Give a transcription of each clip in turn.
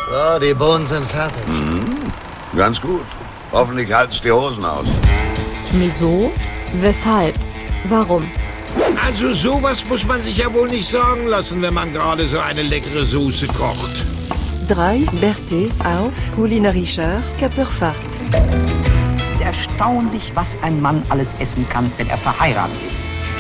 So, die Bohnen sind fertig. Ganz gut. Hoffentlich halt's die Hosen aus. Wieso? Weshalb? Warum? Also sowas muss man sich ja wohl nicht sagen lassen, wenn man gerade so eine leckere Soße kocht. 3 Berthe auf kulinarischer Körperfahrt. Erstaunlich, was ein Mann alles essen kann, wenn er verheiratet ist.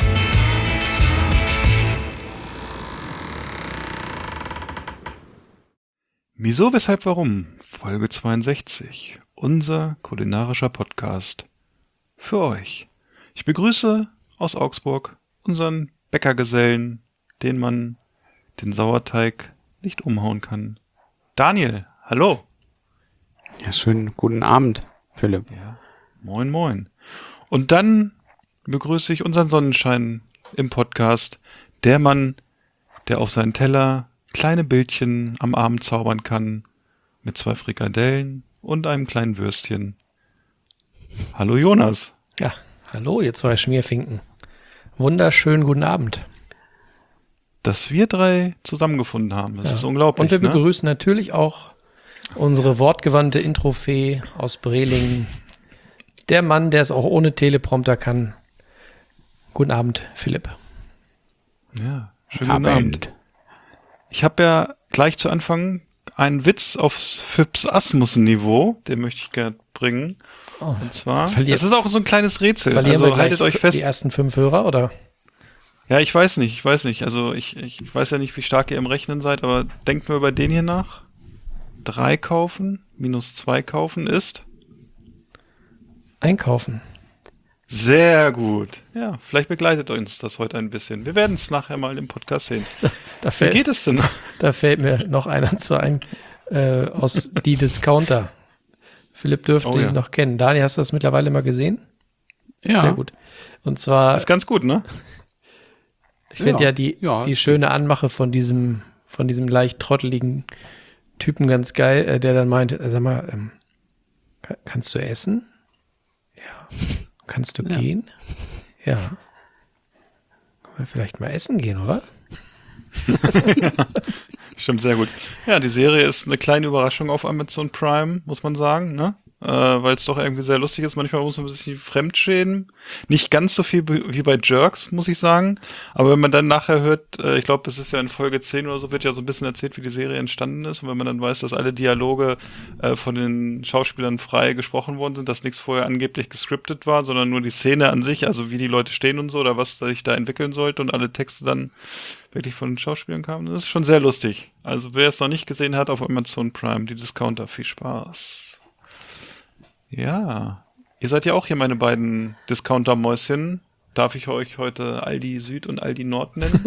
Wieso, weshalb, warum? Folge 62. Unser kulinarischer Podcast. Für euch. Ich begrüße aus Augsburg unseren Bäckergesellen, den man den Sauerteig nicht umhauen kann. Daniel, hallo. Ja, schönen guten Abend, Philipp. Ja, moin, moin. Und dann begrüße ich unseren Sonnenschein im Podcast. Der Mann, der auf seinen Teller kleine Bildchen am Abend zaubern kann mit 2 Frikadellen und einem kleinen Würstchen. Hallo Jonas. Ja, hallo ihr 2 Schmierfinken. Wunderschönen guten Abend. Dass wir 3 zusammengefunden haben, das ist unglaublich. Und wir begrüßen natürlich auch unsere wortgewandte Introfee aus Brelingen. Der Mann, der es auch ohne Teleprompter kann. Guten Abend, Philipp. Ja, schönen guten Abend. Ich habe ja gleich zu Anfang einen Witz aufs Phipps Asmussen-Niveau, den möchte ich gerne bringen. Oh. Und zwar, es ist auch so ein kleines Rätsel. Verlieren also wir haltet euch fest. Die ersten 5 Hörer, oder? Ja, ich weiß nicht. Also ich weiß ja nicht, wie stark ihr im Rechnen seid, aber denkt mir über den hier nach. 3 kaufen minus 2 kaufen ist? Einkaufen. Sehr gut. Ja, vielleicht begleitet uns das heute ein bisschen. Wir werden es nachher mal im Podcast sehen. Wie geht es denn? Da fällt mir noch einer zu ein, aus Die Discounter. Philipp dürfte ihn noch kennen. Dani, hast du das mittlerweile mal gesehen? Ja. Sehr gut. Und zwar... Ist ganz gut, ne? Ich finde die schöne Anmache von diesem leicht trotteligen Typen ganz geil, der dann meint, sag mal, kannst du essen? Ja. Kannst du gehen? Ja. Können wir vielleicht mal essen gehen, oder? Stimmt, sehr gut. Ja, die Serie ist eine kleine Überraschung auf Amazon Prime, muss man sagen, ne? Weil es doch irgendwie sehr lustig ist. Manchmal muss man ein bisschen fremdschäden. Nicht ganz so viel wie bei Jerks, muss ich sagen. Aber wenn man dann nachher hört, ich glaube, es ist ja in Folge 10 oder so, wird ja so ein bisschen erzählt, wie die Serie entstanden ist. Und wenn man dann weiß, dass alle Dialoge von den Schauspielern frei gesprochen worden sind, dass nichts vorher angeblich gescriptet war, sondern nur die Szene an sich, also wie die Leute stehen und so, oder was sich da entwickeln sollte und alle Texte dann wirklich von den Schauspielern kamen. Das ist schon sehr lustig. Also wer es noch nicht gesehen hat, auf Amazon Prime, die Discounter, viel Spaß. Ja, ihr seid ja auch hier meine beiden Discounter-Mäuschen. Darf ich euch heute Aldi Süd und Aldi Nord nennen?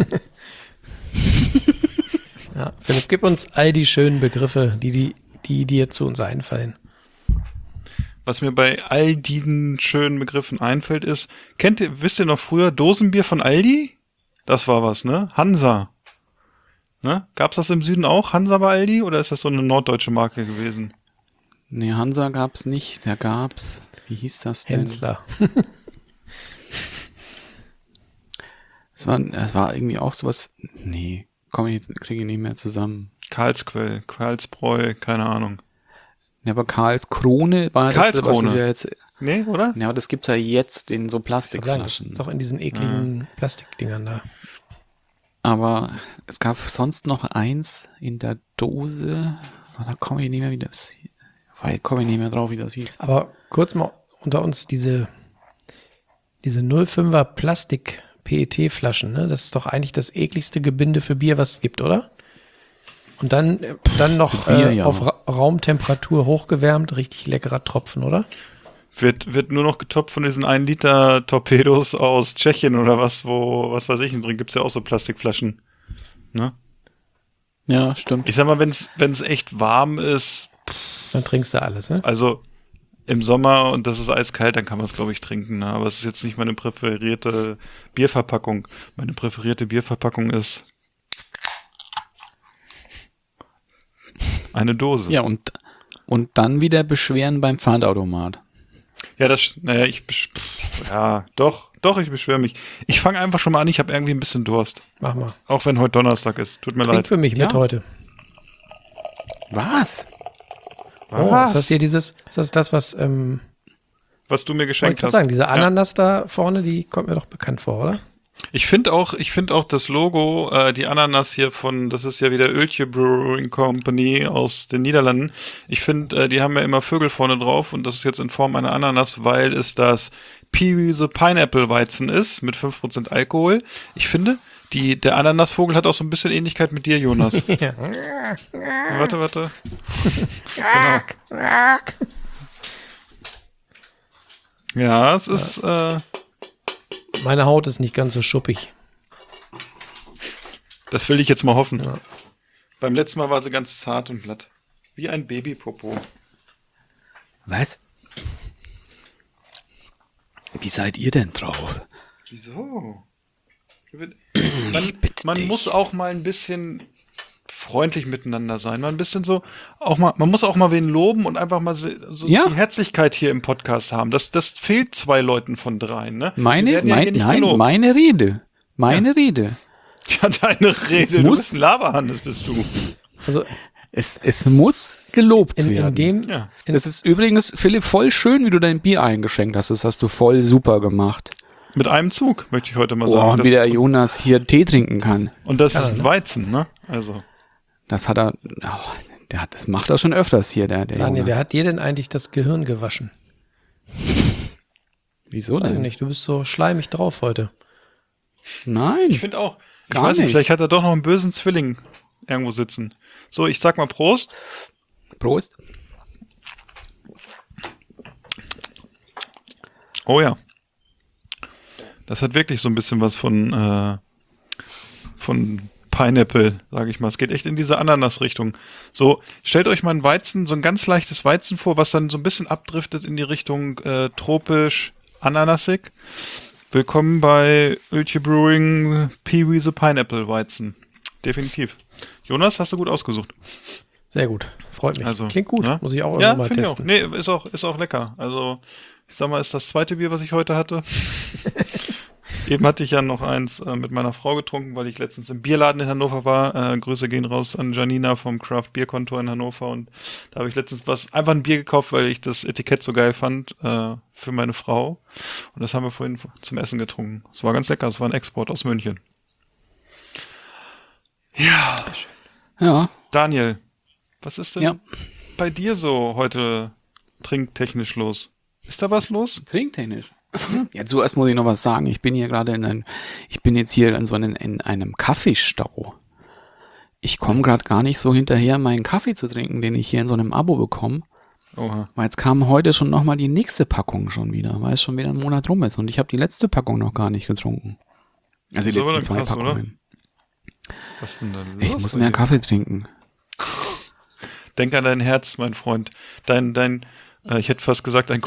Ja, Philipp, gib uns all die schönen Begriffe, die dir zu uns einfallen. Was mir bei all diesen schönen Begriffen einfällt ist, wisst ihr noch früher Dosenbier von Aldi? Das war was, ne? Hansa. Ne? Gab's das im Süden auch, Hansa bei Aldi? Oder ist das so eine norddeutsche Marke gewesen? Nee, Hansa gab's nicht. Da gab's, wie hieß das denn? Hensler. Es war irgendwie auch sowas, nee, kriege ich nicht mehr zusammen. Karlsquell, Karlsbräu, keine Ahnung. Ja, aber Karlskrone war Karlskrone. das, ja jetzt. Nee, oder? Ja, aber das gibt's ja jetzt in so Plastikflaschen. Das ist doch in diesen ekligen Plastikdingern da. Aber es gab sonst noch eins in der Dose, da komme ich nicht mehr drauf, wie das hieß. Aber kurz mal unter uns, diese 05er Plastik-PET-Flaschen, ne? Das ist doch eigentlich das ekligste Gebinde für Bier, was es gibt, oder? Und dann noch Bier, ja. Auf Raumtemperatur hochgewärmt, richtig leckerer Tropfen, oder? Wird nur noch getoppt von diesen 1 Liter Torpedos aus Tschechien oder was weiß ich, drin gibt's ja auch so Plastikflaschen. Ne? Ja, stimmt. Ich sag mal, wenn's echt warm ist, dann trinkst du alles, ne? Also im Sommer und das ist eiskalt, dann kann man es, glaube ich, trinken. Ne? Aber es ist jetzt nicht meine präferierte Bierverpackung. Meine präferierte Bierverpackung ist eine Dose. Ja, und dann wieder beschweren beim Pfandautomat. Ja, ich beschwere mich. Ich fange einfach schon mal an, ich habe irgendwie ein bisschen Durst. Mach mal. Auch wenn heute Donnerstag ist. Tut mir leid. Trink für mich mit heute. Was? Oh, ist das hier ist das, was, Was du mir wollte ich geschenkt gerade hast. sagen, diese Ananas da vorne, die kommt mir doch bekannt vor, oder? Ich finde auch das Logo, die Ananas hier das ist ja wieder Öltje Brewing Company aus den Niederlanden. Ich finde, die haben ja immer Vögel vorne drauf und das ist jetzt in Form einer Ananas, weil es das Pee-wee the Pineapple Weizen ist mit 5% Alkohol. Ich finde, der Ananasvogel hat auch so ein bisschen Ähnlichkeit mit dir, Jonas. Ja. Warte. Genau. Ja, es ist, Meine Haut ist nicht ganz so schuppig. das will ich jetzt mal hoffen. Ja. Beim letzten Mal war sie ganz zart und glatt. Wie ein Babypopo. Was? Wie seid ihr denn drauf? Wieso? bitte Man dich. muss auch mal ein bisschen freundlich miteinander sein. Mal ein bisschen so, man muss auch mal wen loben und einfach mal so Ja. die Herzlichkeit hier im Podcast haben. Das fehlt 2 Leuten von 3, ne? Wir Meine werden ja hier nicht gelobt. Rede. Meine Rede. Ja, deine Rede. Du muss- bist ein Laberhannes, bist du. Also Es muss gelobt in werden. dem, Ja. Das ist übrigens, Philipp, voll schön, wie du dein Bier eingeschenkt hast. Das hast du voll super gemacht. Mit einem Zug, möchte ich heute mal Boah, sagen. und wie der Jonas hier Tee trinken kann. Und das ist Weizen, ne? Also. Das hat er, das macht er schon öfters hier, der Daniel, Jonas. wer hat dir denn eigentlich das Gehirn gewaschen? Wieso Weiß denn? nicht, du bist so schleimig drauf heute. Nein. Ich finde auch. Ich Gar weiß nicht, nicht. vielleicht hat er doch noch einen bösen Zwilling irgendwo sitzen. So, ich sag mal Prost. Prost. Oh ja. Das hat wirklich so ein bisschen was von Pineapple, sage ich mal. Es geht echt in diese Ananas-Richtung. So, stellt euch mal ein Weizen, so ein ganz leichtes Weizen vor, was dann so ein bisschen abdriftet in die Richtung tropisch, ananasig. Willkommen bei Öltje Brewing Pee-wee the Pineapple Weizen. Definitiv. Jonas, hast du gut ausgesucht. Sehr gut, freut mich. Also, Klingt gut, ne? muss ich auch Ja, irgendwann mal finde ich auch. testen. Nee, ist auch lecker. Also, ich sag mal, ist das zweite Bier, was ich heute hatte. Eben hatte ich ja noch eins mit meiner Frau getrunken, weil ich letztens im Bierladen in Hannover war. Grüße gehen raus an Janina vom Craft Beer Kontor in Hannover. Und da habe ich letztens einfach ein Bier gekauft, weil ich das Etikett so geil fand für meine Frau. Und das haben wir vorhin zum Essen getrunken. Es war ganz lecker. Es war ein Export aus München. Ja. Ja. Daniel, was ist denn Ja. bei dir so heute trinktechnisch los? Ist da was los? Trinktechnisch. Ja, zuerst muss ich noch was sagen. Ich bin hier gerade ich bin jetzt hier in einem Kaffeestau. Ich komme gerade gar nicht so hinterher, meinen Kaffee zu trinken, den ich hier in so einem Abo bekomme. Oha. Weil jetzt kam heute schon nochmal die nächste Packung schon wieder, weil es schon wieder ein Monat rum ist und ich habe die letzte Packung noch gar nicht getrunken. Also die Das ist aber letzten dann 2 krass, oder? Packungen. Was ist denn da los? Ich muss bei mehr dir? Kaffee trinken. Denk an dein Herz, mein Freund. Ich hätte fast gesagt, dein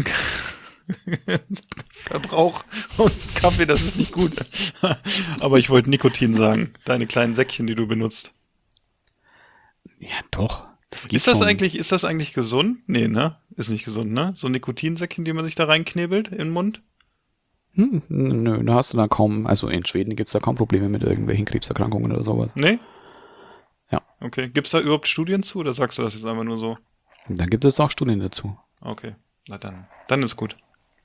Kokainverbrauch und Kaffee, das ist nicht gut. Aber ich wollte Nikotin sagen. Deine kleinen Säckchen, die du benutzt. Ja, doch. Das Ist das eigentlich gesund? Nee, ne? Ist nicht gesund, ne? So Nikotinsäckchen, die man sich da reinknebelt in den Mund? Nö, da hast du da kaum, also in Schweden gibt's da kaum Probleme mit irgendwelchen Krebserkrankungen oder sowas. Nee? Ja. Okay. Gibt's da überhaupt Studien zu oder sagst du das jetzt einfach nur so? Da gibt es auch Studien dazu. Okay. Na dann ist gut.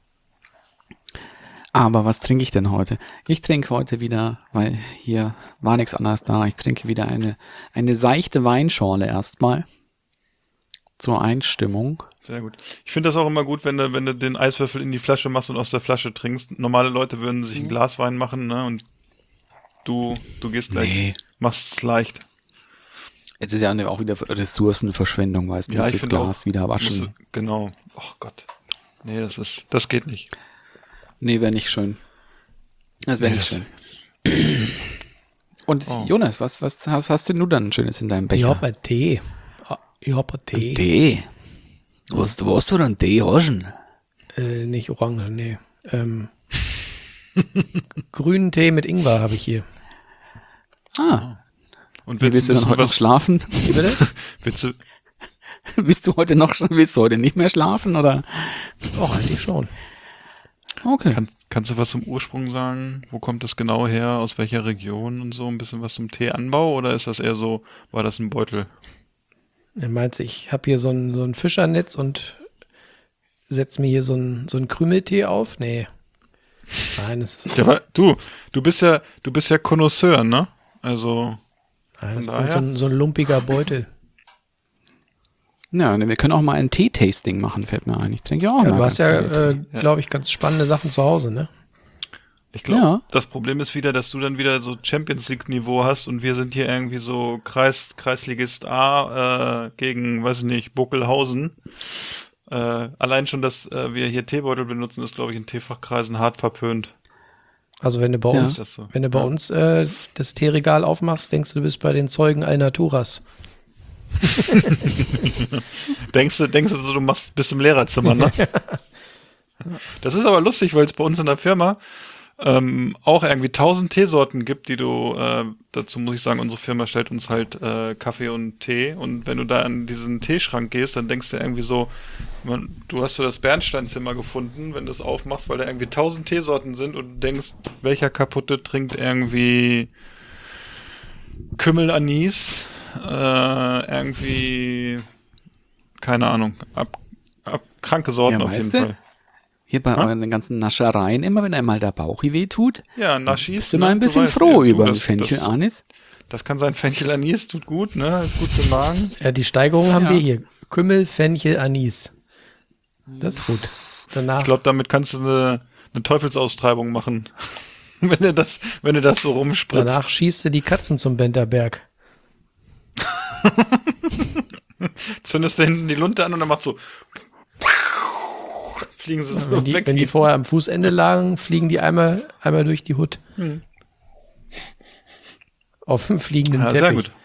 Aber was trinke ich denn heute? Ich trinke heute wieder, weil hier war nichts anderes da, ich trinke wieder eine seichte Weinschorle erstmal. Zur Einstimmung. Sehr gut. Ich finde das auch immer gut, wenn du den Eiswürfel in die Flasche machst und aus der Flasche trinkst. Normale Leute würden sich ein Glas Wein machen, ne? Und du gehst gleich. Nee. Machst es leicht. Es ist ja auch wieder Ressourcenverschwendung, weißt du, Ja, musst ich das finde Glas auch, wieder waschen. Genau. Oh Gott. Nee, das geht nicht. Nee, wäre nicht schön. Das wäre Nee, nicht schön. Und Oh. Jonas, was hast denn du dann Schönes in deinem Ich Becher? habe Tee. Ich habe Tee. Tee. Was du denn Tee hast? Nicht Orange, nee. Grünen Tee mit Ingwer habe ich hier. Und Wie willst du dann heute noch schlafen? Wie bitte? Willst du, Willst du heute nicht mehr schlafen, oder? Doch, eigentlich schon. Okay. kannst du was zum Ursprung sagen? Wo kommt das genau her? Aus welcher Region und so? Ein bisschen was zum Teeanbau? Oder ist das eher so, war das ein Beutel? Er meinte, ich habe hier so ein Fischernetz und setz mir hier so ein Krümeltee auf. Nee. Nein, Du bist ja Connoisseur, ne? Also. Das ist so ein lumpiger Beutel. Ja, wir können auch mal ein Tee-Tasting machen, fällt mir ein. Ich trinke ja auch mal. Du hast ja, glaube ich, ganz spannende Sachen zu Hause, ne? Ich glaube, das Problem ist wieder, dass du dann wieder so Champions League Niveau hast und wir sind hier irgendwie so Kreisligist A gegen, weiß ich nicht, Buckelhausen. Allein schon, dass wir hier Teebeutel benutzen, ist, glaube ich, in Teefachkreisen hart verpönt. Also wenn du bei uns, das Teeregal aufmachst, denkst du bist bei den Zeugen Alnaturas. denkst du, du bist im Lehrerzimmer, ne? Das ist aber lustig, weil es bei uns in der Firma auch irgendwie 1000 Teesorten gibt, die du, dazu muss ich sagen, unsere Firma stellt uns halt Kaffee und Tee, und wenn du da an diesen Teeschrank gehst, dann denkst du irgendwie so, du hast so das Bernsteinzimmer gefunden, wenn du es aufmachst, weil da irgendwie 1000 Teesorten sind und du denkst, welcher Kaputte trinkt irgendwie Kümmel Anis, irgendwie, keine Ahnung, kranke Sorten auf jeden Fall. Hier bei euren ganzen Naschereien, immer wenn einmal der Bauch weh tut, Naschis, bist du mal ein bisschen froh über den Fenchel-Anis. Das kann sein, Fenchel-Anis tut gut, ne? Ist gut für den Magen. Ja, die Steigerung haben wir hier. Kümmel, Fenchel, Anis. Das ist gut. Danach. Ich glaube, damit kannst du eine Teufelsaustreibung machen. wenn du das so rumspritzt. Danach schießt du die Katzen zum Benterberg. Zündest du hinten die Lunte an und dann macht so fliegen sie so weg. Wenn die vorher am Fußende lagen, fliegen die einmal durch die Hut. Auf dem fliegenden Teppich. Sehr gut.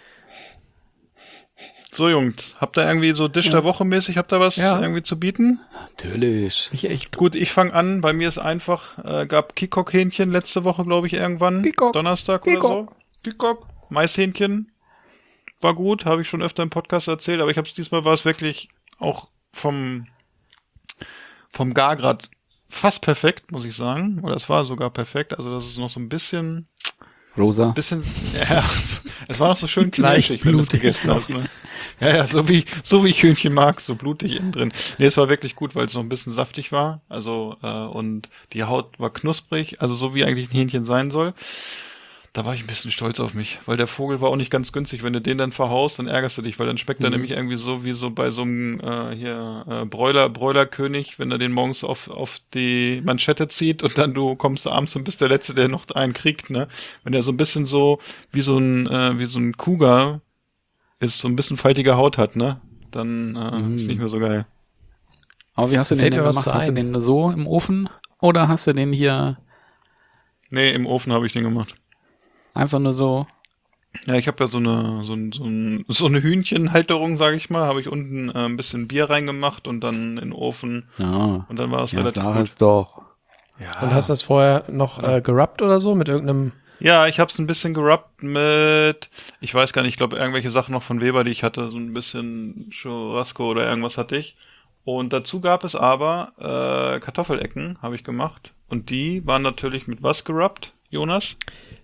So, Jungs, habt ihr irgendwie so Dish der Woche mäßig, habt ihr was irgendwie zu bieten? Natürlich. Gut, ich fange an. Bei mir ist einfach, gab Kikok-Hähnchen letzte Woche, glaube ich, irgendwann. Donnerstag oder so. Kikok. Maishähnchen. War gut, habe ich schon öfter im Podcast erzählt, aber diesmal war es wirklich auch vom Gargrad fast perfekt, muss ich sagen. Oder es war sogar perfekt. Also das ist noch so ein bisschen rosa. Es war noch so schön kneischig, wenn du es gegessen hast. Ne? Ja, so wie ich Hühnchen mag, so blutig innen drin. Nee, es war wirklich gut, weil es noch ein bisschen saftig war. Also und die Haut war knusprig, also so wie eigentlich ein Hähnchen sein soll. Da war ich ein bisschen stolz auf mich, weil der Vogel war auch nicht ganz günstig. Wenn du den dann verhaust, dann ärgerst du dich, weil dann schmeckt er nämlich irgendwie so wie so bei so einem Bräulerkönig, wenn er den morgens auf die Manschette zieht und dann du kommst abends und bist der Letzte, der noch einen kriegt, ne? Wenn er so ein bisschen so wie so ein Cougar ist, so ein bisschen faltige Haut hat, ne? Dann ist nicht mehr so geil. Aber wie hast du den denn gemacht? Hast du den so im Ofen oder hast du den hier? Nee, im Ofen habe ich den gemacht. Einfach nur so. Ja, ich habe ja so eine Hühnchenhalterung, sage ich mal, habe ich unten ein bisschen Bier reingemacht und dann in den Ofen. Ja. Und dann war es relativ gut. Es doch. Ja. Und hast du das vorher noch gerubbt oder so mit irgendeinem? Ja, ich habe es ein bisschen gerubbt mit, ich weiß gar nicht, ich glaube irgendwelche Sachen noch von Weber, die ich hatte, so ein bisschen Churrasco oder irgendwas hatte ich. Und dazu gab es aber Kartoffelecken, habe ich gemacht. Und die waren natürlich mit was gerubbt, Jonas?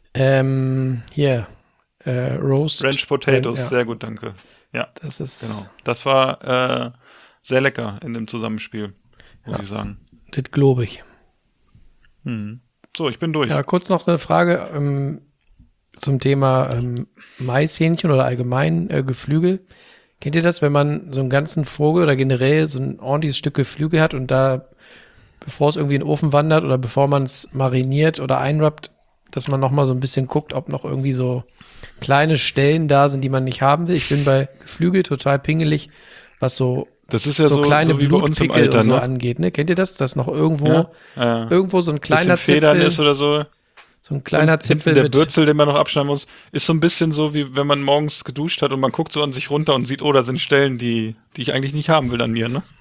Roast. Ranch Potatoes, sehr gut, danke. Ja, das ist genau. Das war sehr lecker in dem Zusammenspiel, muss ich sagen. Das glaube ich. So, ich bin durch. Ja, kurz noch eine Frage zum Thema Maishähnchen oder allgemein Geflügel. Kennt ihr das, wenn man so einen ganzen Vogel oder generell so ein ordentliches Stück Geflügel hat und da, bevor es irgendwie in den Ofen wandert oder bevor man es mariniert oder einrappt, dass man nochmal so ein bisschen guckt, ob noch irgendwie so kleine Stellen da sind, die man nicht haben will. Ich bin bei Geflügel total pingelig, was so, das ist ja so kleine so wie bei uns im Blutpickel Alter, und so ne? angeht. Ne? Kennt ihr das? Dass noch irgendwo so ein kleiner Federn Zipfel ist oder so. So ein kleiner Zipfel der Bürzel, den man noch abschneiden muss, ist so ein bisschen so, wie wenn man morgens geduscht hat und man guckt so an sich runter und sieht, oh, da sind Stellen, die ich eigentlich nicht haben will an mir, ne?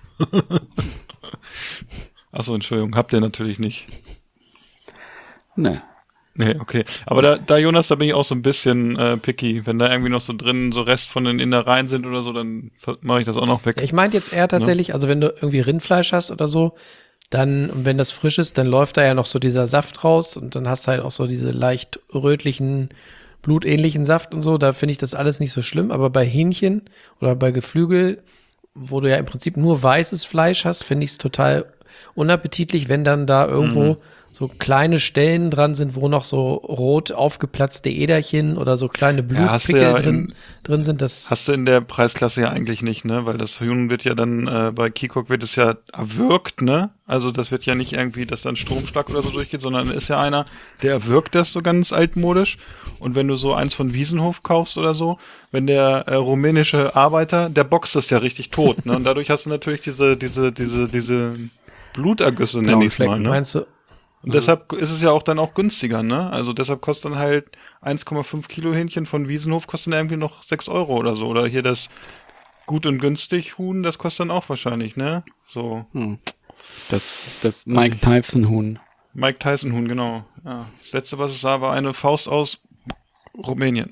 Achso, Entschuldigung, habt ihr natürlich nicht. Ne. Nee, okay. Aber da Jonas, da bin ich auch so ein bisschen picky. Wenn da irgendwie noch so drin so Rest von den Innereien sind oder so, dann mache ich das auch noch weg. Ja, ich meinte jetzt eher tatsächlich, also wenn du irgendwie Rindfleisch hast oder so, dann, und wenn das frisch ist, dann läuft da ja noch so dieser Saft raus und dann hast du halt auch so diese leicht rötlichen blutähnlichen Saft und so, da finde ich das alles nicht so schlimm, aber bei Hähnchen oder bei Geflügel, wo du ja im Prinzip nur weißes Fleisch hast, finde ich es total unappetitlich, wenn dann da irgendwo so kleine Stellen dran sind, wo noch so rot aufgeplatzte Äderchen oder so kleine Blutpickel drin sind. Das hast du in der Preisklasse ja eigentlich nicht, ne? Weil das Huhn wird ja dann, bei Keekok wird es ja erwürgt, ne? Also das wird ja nicht irgendwie, dass dann Stromschlag oder so durchgeht, sondern ist ja einer, der erwürgt das so ganz altmodisch. Und wenn du so eins von Wiesenhof kaufst oder so, wenn der rumänische Arbeiter, der boxt das ja richtig tot, ne? Und dadurch hast du natürlich diese Blutergüsse, nenne ich es mal, ne? Meinst du? Und deshalb ist es ja auch dann auch günstiger, ne? Also deshalb kostet dann halt 1,5 Kilo Hähnchen von Wiesenhof kostet dann irgendwie noch 6 Euro oder so. Oder hier das gut und günstig Huhn, das kostet dann auch wahrscheinlich, ne? So. Das Mike Tyson Huhn. Mike Tyson Huhn, genau. Ja. Das letzte, was ich sah, war eine Faust aus Rumänien.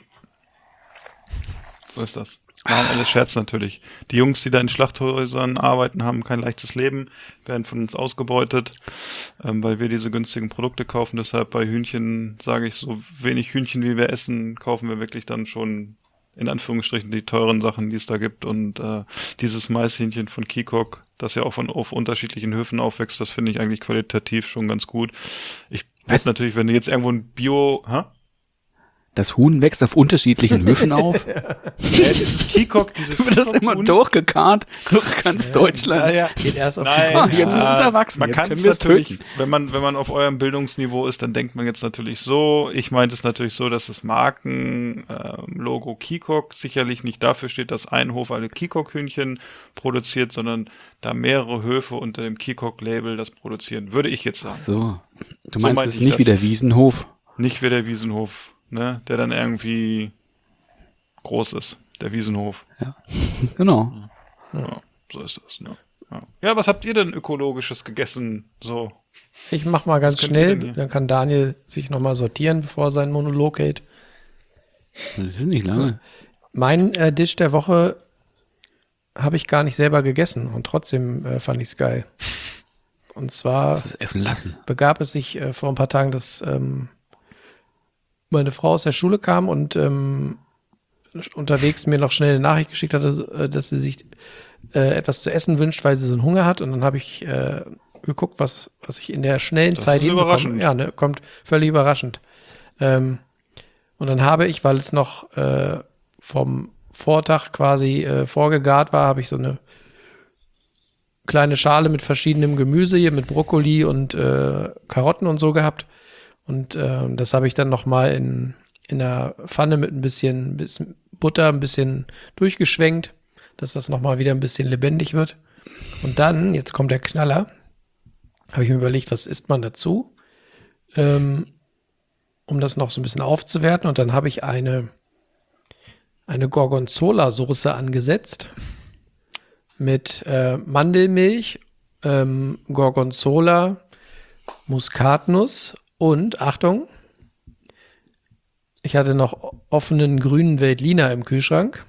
So ist das. Nein, alles Scherz natürlich. Die Jungs, die da in Schlachthäusern arbeiten, haben kein leichtes Leben, werden von uns ausgebeutet, weil wir diese günstigen Produkte kaufen. Deshalb bei Hühnchen sage ich, so wenig Hühnchen, wie wir essen, kaufen wir wirklich dann schon in Anführungsstrichen die teuren Sachen, die es da gibt. Und dieses Maishähnchen von Keekok, das ja auch auf unterschiedlichen Höfen aufwächst, das finde ich eigentlich qualitativ schon ganz gut. Ich weiß natürlich, wenn du jetzt irgendwo ein Bio... Das Huhn wächst auf unterschiedlichen Höfen auf. Dieses Keekok, wird das immer durchgekarrt durch ganz Deutschland. Ja. Geht erst auf Jetzt ist es erwachsen. Man jetzt kann können es wir es natürlich, töten. wenn man auf eurem Bildungsniveau ist, dann denkt man jetzt natürlich so. Ich meinte es natürlich so, dass das Markenlogo Keekok sicherlich nicht dafür steht, dass ein Hof alle Keekok-Hühnchen produziert, sondern da mehrere Höfe unter dem Keekok-Label das produzieren, würde ich jetzt sagen. Ach so. Du So meinst meinte es ich nicht das. wie der Wiesenhof? Nicht wie der Wiesenhof, ne, der dann irgendwie groß ist, der Wiesenhof. Ja, genau. Ja, so ist das, ne. Ja, was habt ihr denn Ökologisches gegessen, so? Ich mach mal ganz Was könnt ihr schnell, denn hier? dann kann Daniel sich nochmal sortieren, bevor sein Monolog geht. Das ist nicht lange. Mein Dish der Woche habe ich gar nicht selber gegessen und trotzdem fand ich es geil. Und zwar Das ist essen lassen. begab es sich vor ein paar Tagen, dass meine Frau aus der Schule kam und unterwegs mir noch schnell eine Nachricht geschickt hatte, dass sie sich etwas zu essen wünscht, weil sie so einen Hunger hat. Und dann habe ich geguckt, was ich in der schnellen Das Zeit ist überraschend. Ja, ne, kommt völlig überraschend. Und dann habe ich, weil es noch vom Vortag quasi vorgegart war, habe ich so eine kleine Schale mit verschiedenem Gemüse hier, mit Brokkoli und Karotten und so gehabt. Und das habe ich dann nochmal in der Pfanne mit ein bisschen Butter, ein bisschen durchgeschwenkt, dass das nochmal wieder ein bisschen lebendig wird. Und dann, jetzt kommt der Knaller, habe ich mir überlegt, was isst man dazu, um das noch so ein bisschen aufzuwerten. Und dann habe ich eine Gorgonzola-Soße angesetzt mit Mandelmilch, Gorgonzola, Muskatnuss und, Achtung, ich hatte noch offenen grünen Veltliner im Kühlschrank.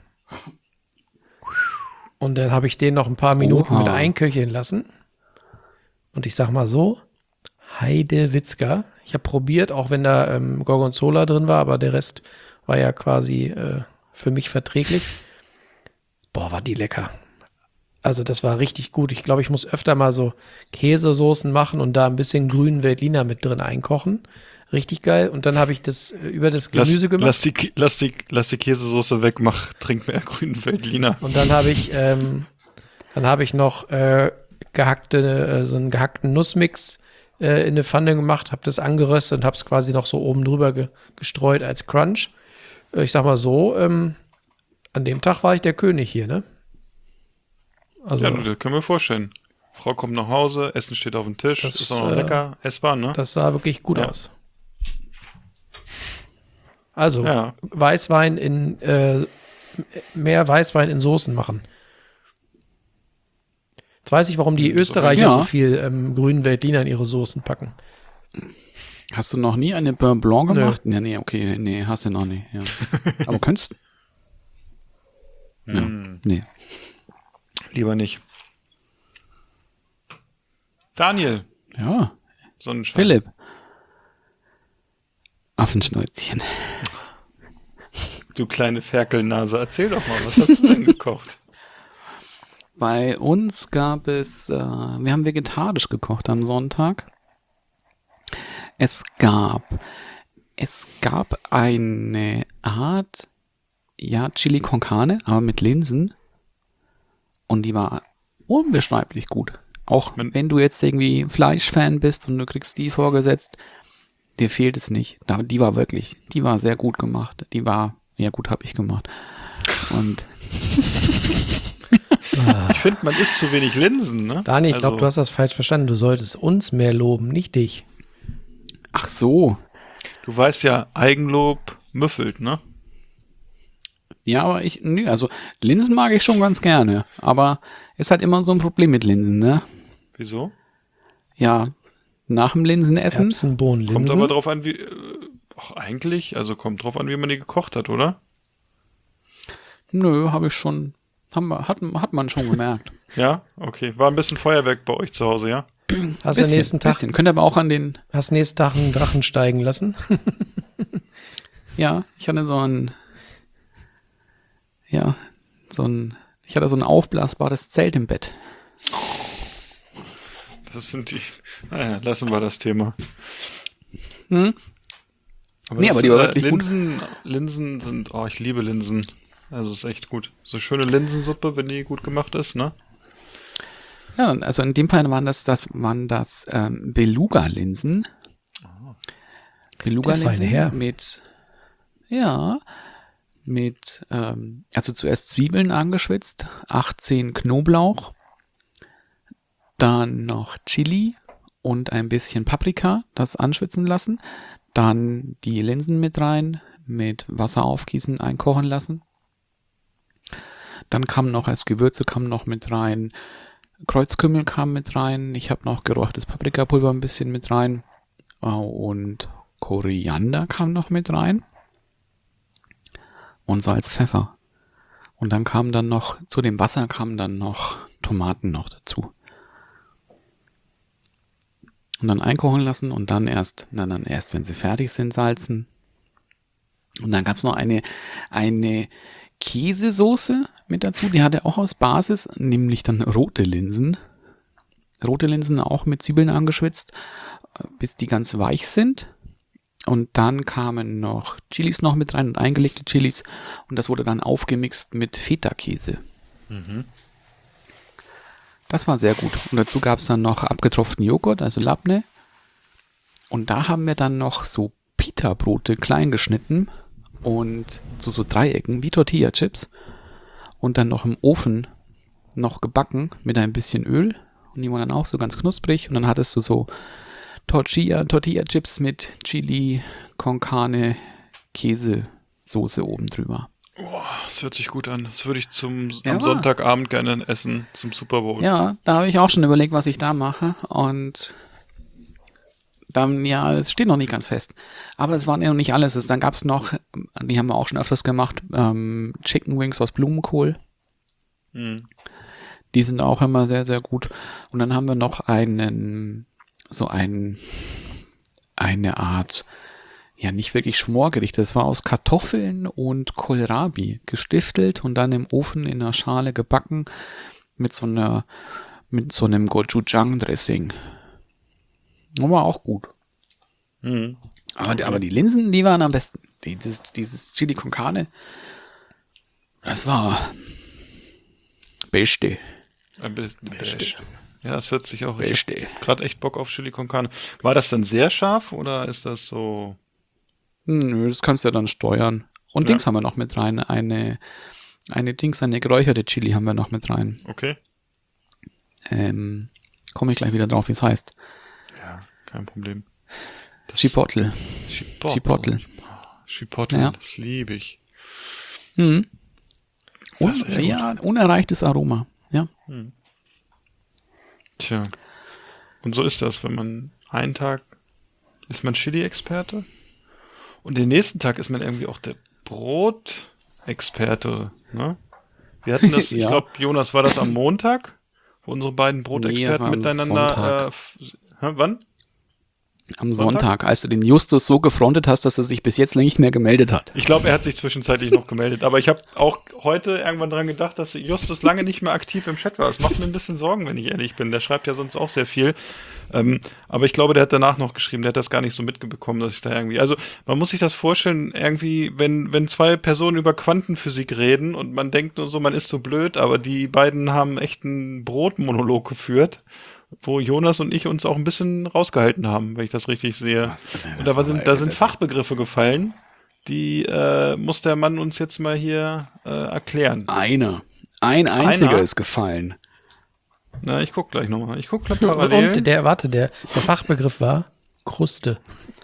Und dann habe ich den noch ein paar Minuten mit einköcheln lassen. Und ich sag mal so, Heidewitzka. Ich habe probiert, auch wenn da Gorgonzola drin war, aber der Rest war ja quasi für mich verträglich. Boah, war die lecker. Also das war richtig gut. Ich glaube, ich muss öfter mal so Käsesoßen machen und da ein bisschen grünen Veltliner mit drin einkochen. Richtig geil. Und dann habe ich das über das Gemüse gemacht. Lass die Käsesoße weg, trink mehr grünen Veltliner. Und dann habe ich noch so einen gehackten Nussmix in eine Pfanne gemacht, habe das angeröstet und habe es quasi noch so oben drüber gestreut als Crunch. Ich sag mal so, an dem Tag war ich der König hier, ne? Also, Ja, das können wir vorstellen. Frau kommt nach Hause, Essen steht auf dem Tisch, Das ist auch noch lecker, essbar, ne? das sah wirklich gut Ja. aus. Also, Ja. mehr Weißwein in Soßen machen. Jetzt weiß ich, warum die Österreicher Ja. so viel grünen Veltliner in ihre Soßen packen. Hast du noch nie eine Beurre Blanc Nö. gemacht? Nee, okay, nee, hast du noch nie. Ja. Aber könntest? Ja, nee. Lieber nicht. Daniel, Ja, Sonnenschein. Philipp. Affenschnäuzchen. Du kleine Ferkelnase, erzähl doch mal, was hast du denn gekocht? Bei uns gab es, wir haben vegetarisch gekocht am Sonntag. Es gab eine Art, ja, Chili con Carne, aber mit Linsen. Und die war unbeschreiblich gut. Auch wenn du jetzt irgendwie Fleischfan bist und du kriegst die vorgesetzt, dir fehlt es nicht. Die war sehr gut gemacht. Habe ich gemacht. Und ich finde, man isst zu wenig Linsen, ne? Dani, ich glaube, du hast das falsch verstanden. Du solltest uns mehr loben, nicht dich. ach so. Du weißt ja, Eigenlob müffelt, ne? Ja, aber also Linsen mag ich schon ganz gerne. Aber ist halt immer so ein Problem mit Linsen, ne? Wieso? Ja, nach dem Linsenessen. Erbsen, Bohnen, Linsen. Kommt aber drauf an, kommt drauf an, wie man die gekocht hat, oder? Nö, habe ich schon, hat man schon gemerkt. Ja, okay. War ein bisschen Feuerwerk bei euch zu Hause, ja? Hast du nächsten Tag Könnt aber auch an den. Hast nächsten Tag einen Drachen steigen lassen? Ja, ich hatte ich hatte so ein aufblasbares Zelt im Bett. Das sind die. Naja, lassen wir das Thema. Aber die war wirklich gut. Linsen sind, ich liebe Linsen. Also ist echt gut. So schöne Linsensuppe, wenn die gut gemacht ist, ne? Ja, also in dem Fall waren das Beluga-Linsen. Beluga-Linsen mit also zuerst Zwiebeln angeschwitzt, 18 Knoblauch, dann noch Chili und ein bisschen Paprika, das anschwitzen lassen, dann die Linsen mit rein, mit Wasser aufgießen, einkochen lassen. Dann kam noch als Gewürze mit rein, Kreuzkümmel kam mit rein, ich habe noch geräuchertes Paprikapulver ein bisschen mit rein und Koriander kam noch mit rein und Salz, Pfeffer. Und dann zu dem Wasser kamen dann noch Tomaten noch dazu. Und dann einkochen lassen und dann erst, wenn sie fertig sind, salzen. Und dann gab's noch eine Käsesoße mit dazu, die hatte auch aus Basis, nämlich dann rote Linsen. Rote Linsen auch mit Zwiebeln angeschwitzt, bis die ganz weich sind. Und dann kamen noch Chilis noch mit rein und eingelegte Chilis. Und das wurde dann aufgemixt mit Feta-Käse. Mhm. Das war sehr gut. Und dazu gab es dann noch abgetropften Joghurt, also Labne. Und da haben wir dann noch so Pita-Brote klein geschnitten und zu so Dreiecken wie Tortilla-Chips. Und dann noch im Ofen noch gebacken mit ein bisschen Öl. Und die waren dann auch so ganz knusprig. Und dann hattest du so Tortilla-Chips mit Chili, con Carne, Käsesoße oben drüber. Oh, das hört sich gut an. Das würde ich am Sonntagabend gerne essen, zum Super Bowl. Ja, da habe ich auch schon überlegt, was ich da mache. Und dann, es steht noch nicht ganz fest. Aber es war ja noch nicht alles. Dann gab es noch, die haben wir auch schon öfters gemacht, Chicken Wings aus Blumenkohl. Mhm. Die sind auch immer sehr, sehr gut. Und dann haben wir noch eine Art, ja, nicht wirklich Schmorgericht. Das war aus Kartoffeln und Kohlrabi gestiftelt und dann im Ofen in einer Schale gebacken mit so einem Gochujang-Dressing. War auch gut. Mhm. Aber die Linsen, die waren am besten. Dieses Chili con Carne, das war Beste. Beste. Ja, das hört sich auch gerade echt Bock auf Chili con Carne. War das dann sehr scharf oder ist das so? Nö, das kannst du ja dann steuern. Und Dings haben wir noch mit rein. Eine geräucherte Chili haben wir noch mit rein. Okay. Komme ich gleich wieder drauf, wie es heißt. Ja, kein Problem. Chipotle. Chipotle, ja. Das liebe ich. Mhm. Unerreichtes Aroma. Ja. Mhm. Tja. Und so ist das, wenn man einen Tag ist man Chili-Experte und den nächsten Tag ist man irgendwie auch der Brotexperte, ne? Wir hatten das, ich glaube, Jonas, war das am Montag, wo unsere beiden Brotexperten miteinander, wann? Am Sonntag, als du den Justus so gefrontet hast, dass er sich bis jetzt nicht mehr gemeldet hat. Ich glaube, er hat sich zwischenzeitlich noch gemeldet. Aber ich habe auch heute irgendwann dran gedacht, dass Justus lange nicht mehr aktiv im Chat war. Das macht mir ein bisschen Sorgen, wenn ich ehrlich bin. Der schreibt ja sonst auch sehr viel. Aber ich glaube, der hat danach noch geschrieben. Der hat das gar nicht so mitbekommen, dass ich da irgendwie... Also man muss sich das vorstellen, irgendwie, wenn zwei Personen über Quantenphysik reden und man denkt nur so, man ist so blöd, aber die beiden haben echt einen Brotmonolog geführt, wo Jonas und ich uns auch ein bisschen rausgehalten haben, wenn ich das richtig sehe. Und da sind Fachbegriffe gefallen, die muss der Mann uns jetzt mal hier erklären. Ein einziger ist gefallen. Na, ich guck gleich nochmal. Ich guck gleich parallel. Und der Fachbegriff war Kruste.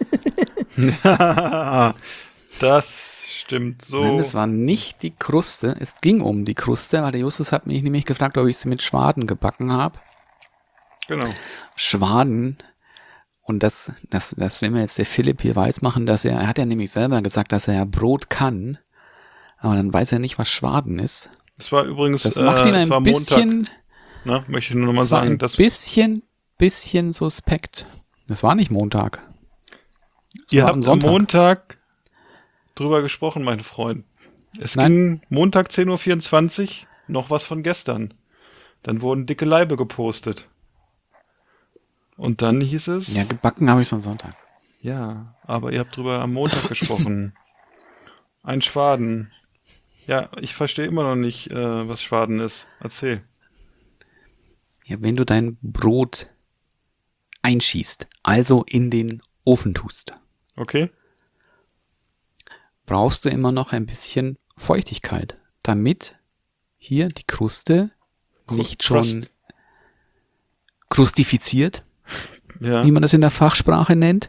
Das stimmt so. Nein, das war nicht die Kruste. Es ging um die Kruste, weil der Justus hat mich nämlich gefragt, ob ich sie mit Schwaden gebacken habe. Genau. Schwaden. Und das will mir jetzt der Philipp hier weismachen, dass er hat ja nämlich selber gesagt, dass er ja Brot kann. Aber dann weiß er nicht, was Schwaden ist. Das war übrigens, das macht ihn ein bisschen... Montag. Na, möchte ich nur noch mal sagen, dass bisschen suspekt. Das war nicht Montag. Ihr habt am Montag drüber gesprochen, mein Freund. Es ging Montag 10:24 Uhr, noch was von gestern. Dann wurden dicke Leibe gepostet. Und dann hieß es... Ja, gebacken habe ich am Sonntag. Ja, aber ihr habt drüber am Montag gesprochen. Ein Schwaden. Ja, ich verstehe immer noch nicht, was Schwaden ist. Erzähl. Ja, wenn du dein Brot einschießt, also in den Ofen tust. Okay. Brauchst du immer noch ein bisschen Feuchtigkeit, damit hier die Kruste nicht schon krustifiziert, wie man das in der Fachsprache nennt,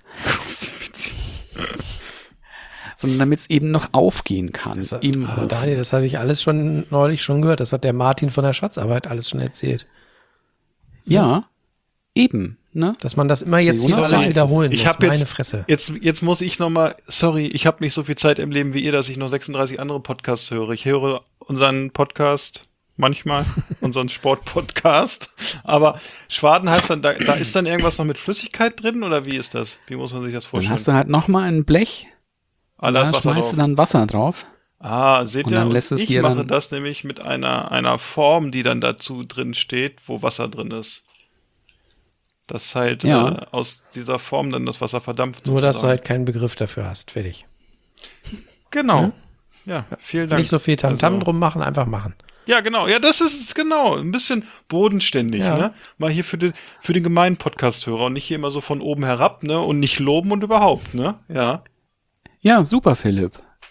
sondern damit es eben noch aufgehen kann. Aber Daniel, das habe ich alles neulich schon gehört. Das hat der Martin von der Schatzarbeit alles schon erzählt. Ja, eben. Ne? Dass man das immer jetzt hier alles wiederholen muss. Meine Fresse. Jetzt muss ich nochmal, sorry, ich habe nicht so viel Zeit im Leben wie ihr, dass ich noch 36 andere Podcasts höre. Ich höre unseren Podcast manchmal, unseren Sportpodcast. Aber Schwaden heißt dann, da ist dann irgendwas noch mit Flüssigkeit drin oder wie ist das? Wie muss man sich das vorstellen? Dann hast du halt nochmal ein Blech, da schmeißt du dann Wasser drauf. Seht ihr, ich mache das nämlich mit einer Form, die dann dazu drin steht, wo Wasser drin ist. Dass halt aus dieser Form dann das Wasser verdampft. Nur, dass du halt keinen Begriff dafür hast. Fertig. Genau. Ja, vielen Dank. Nicht so viel Tamtam drum machen, einfach machen. Ja, genau. Ja, das ist genau. Ein bisschen bodenständig, ne? Mal hier für den gemeinen Podcast-Hörer und nicht hier immer so von oben herab, ne? Und nicht loben und überhaupt, ne? Ja. Ja, super, Philipp.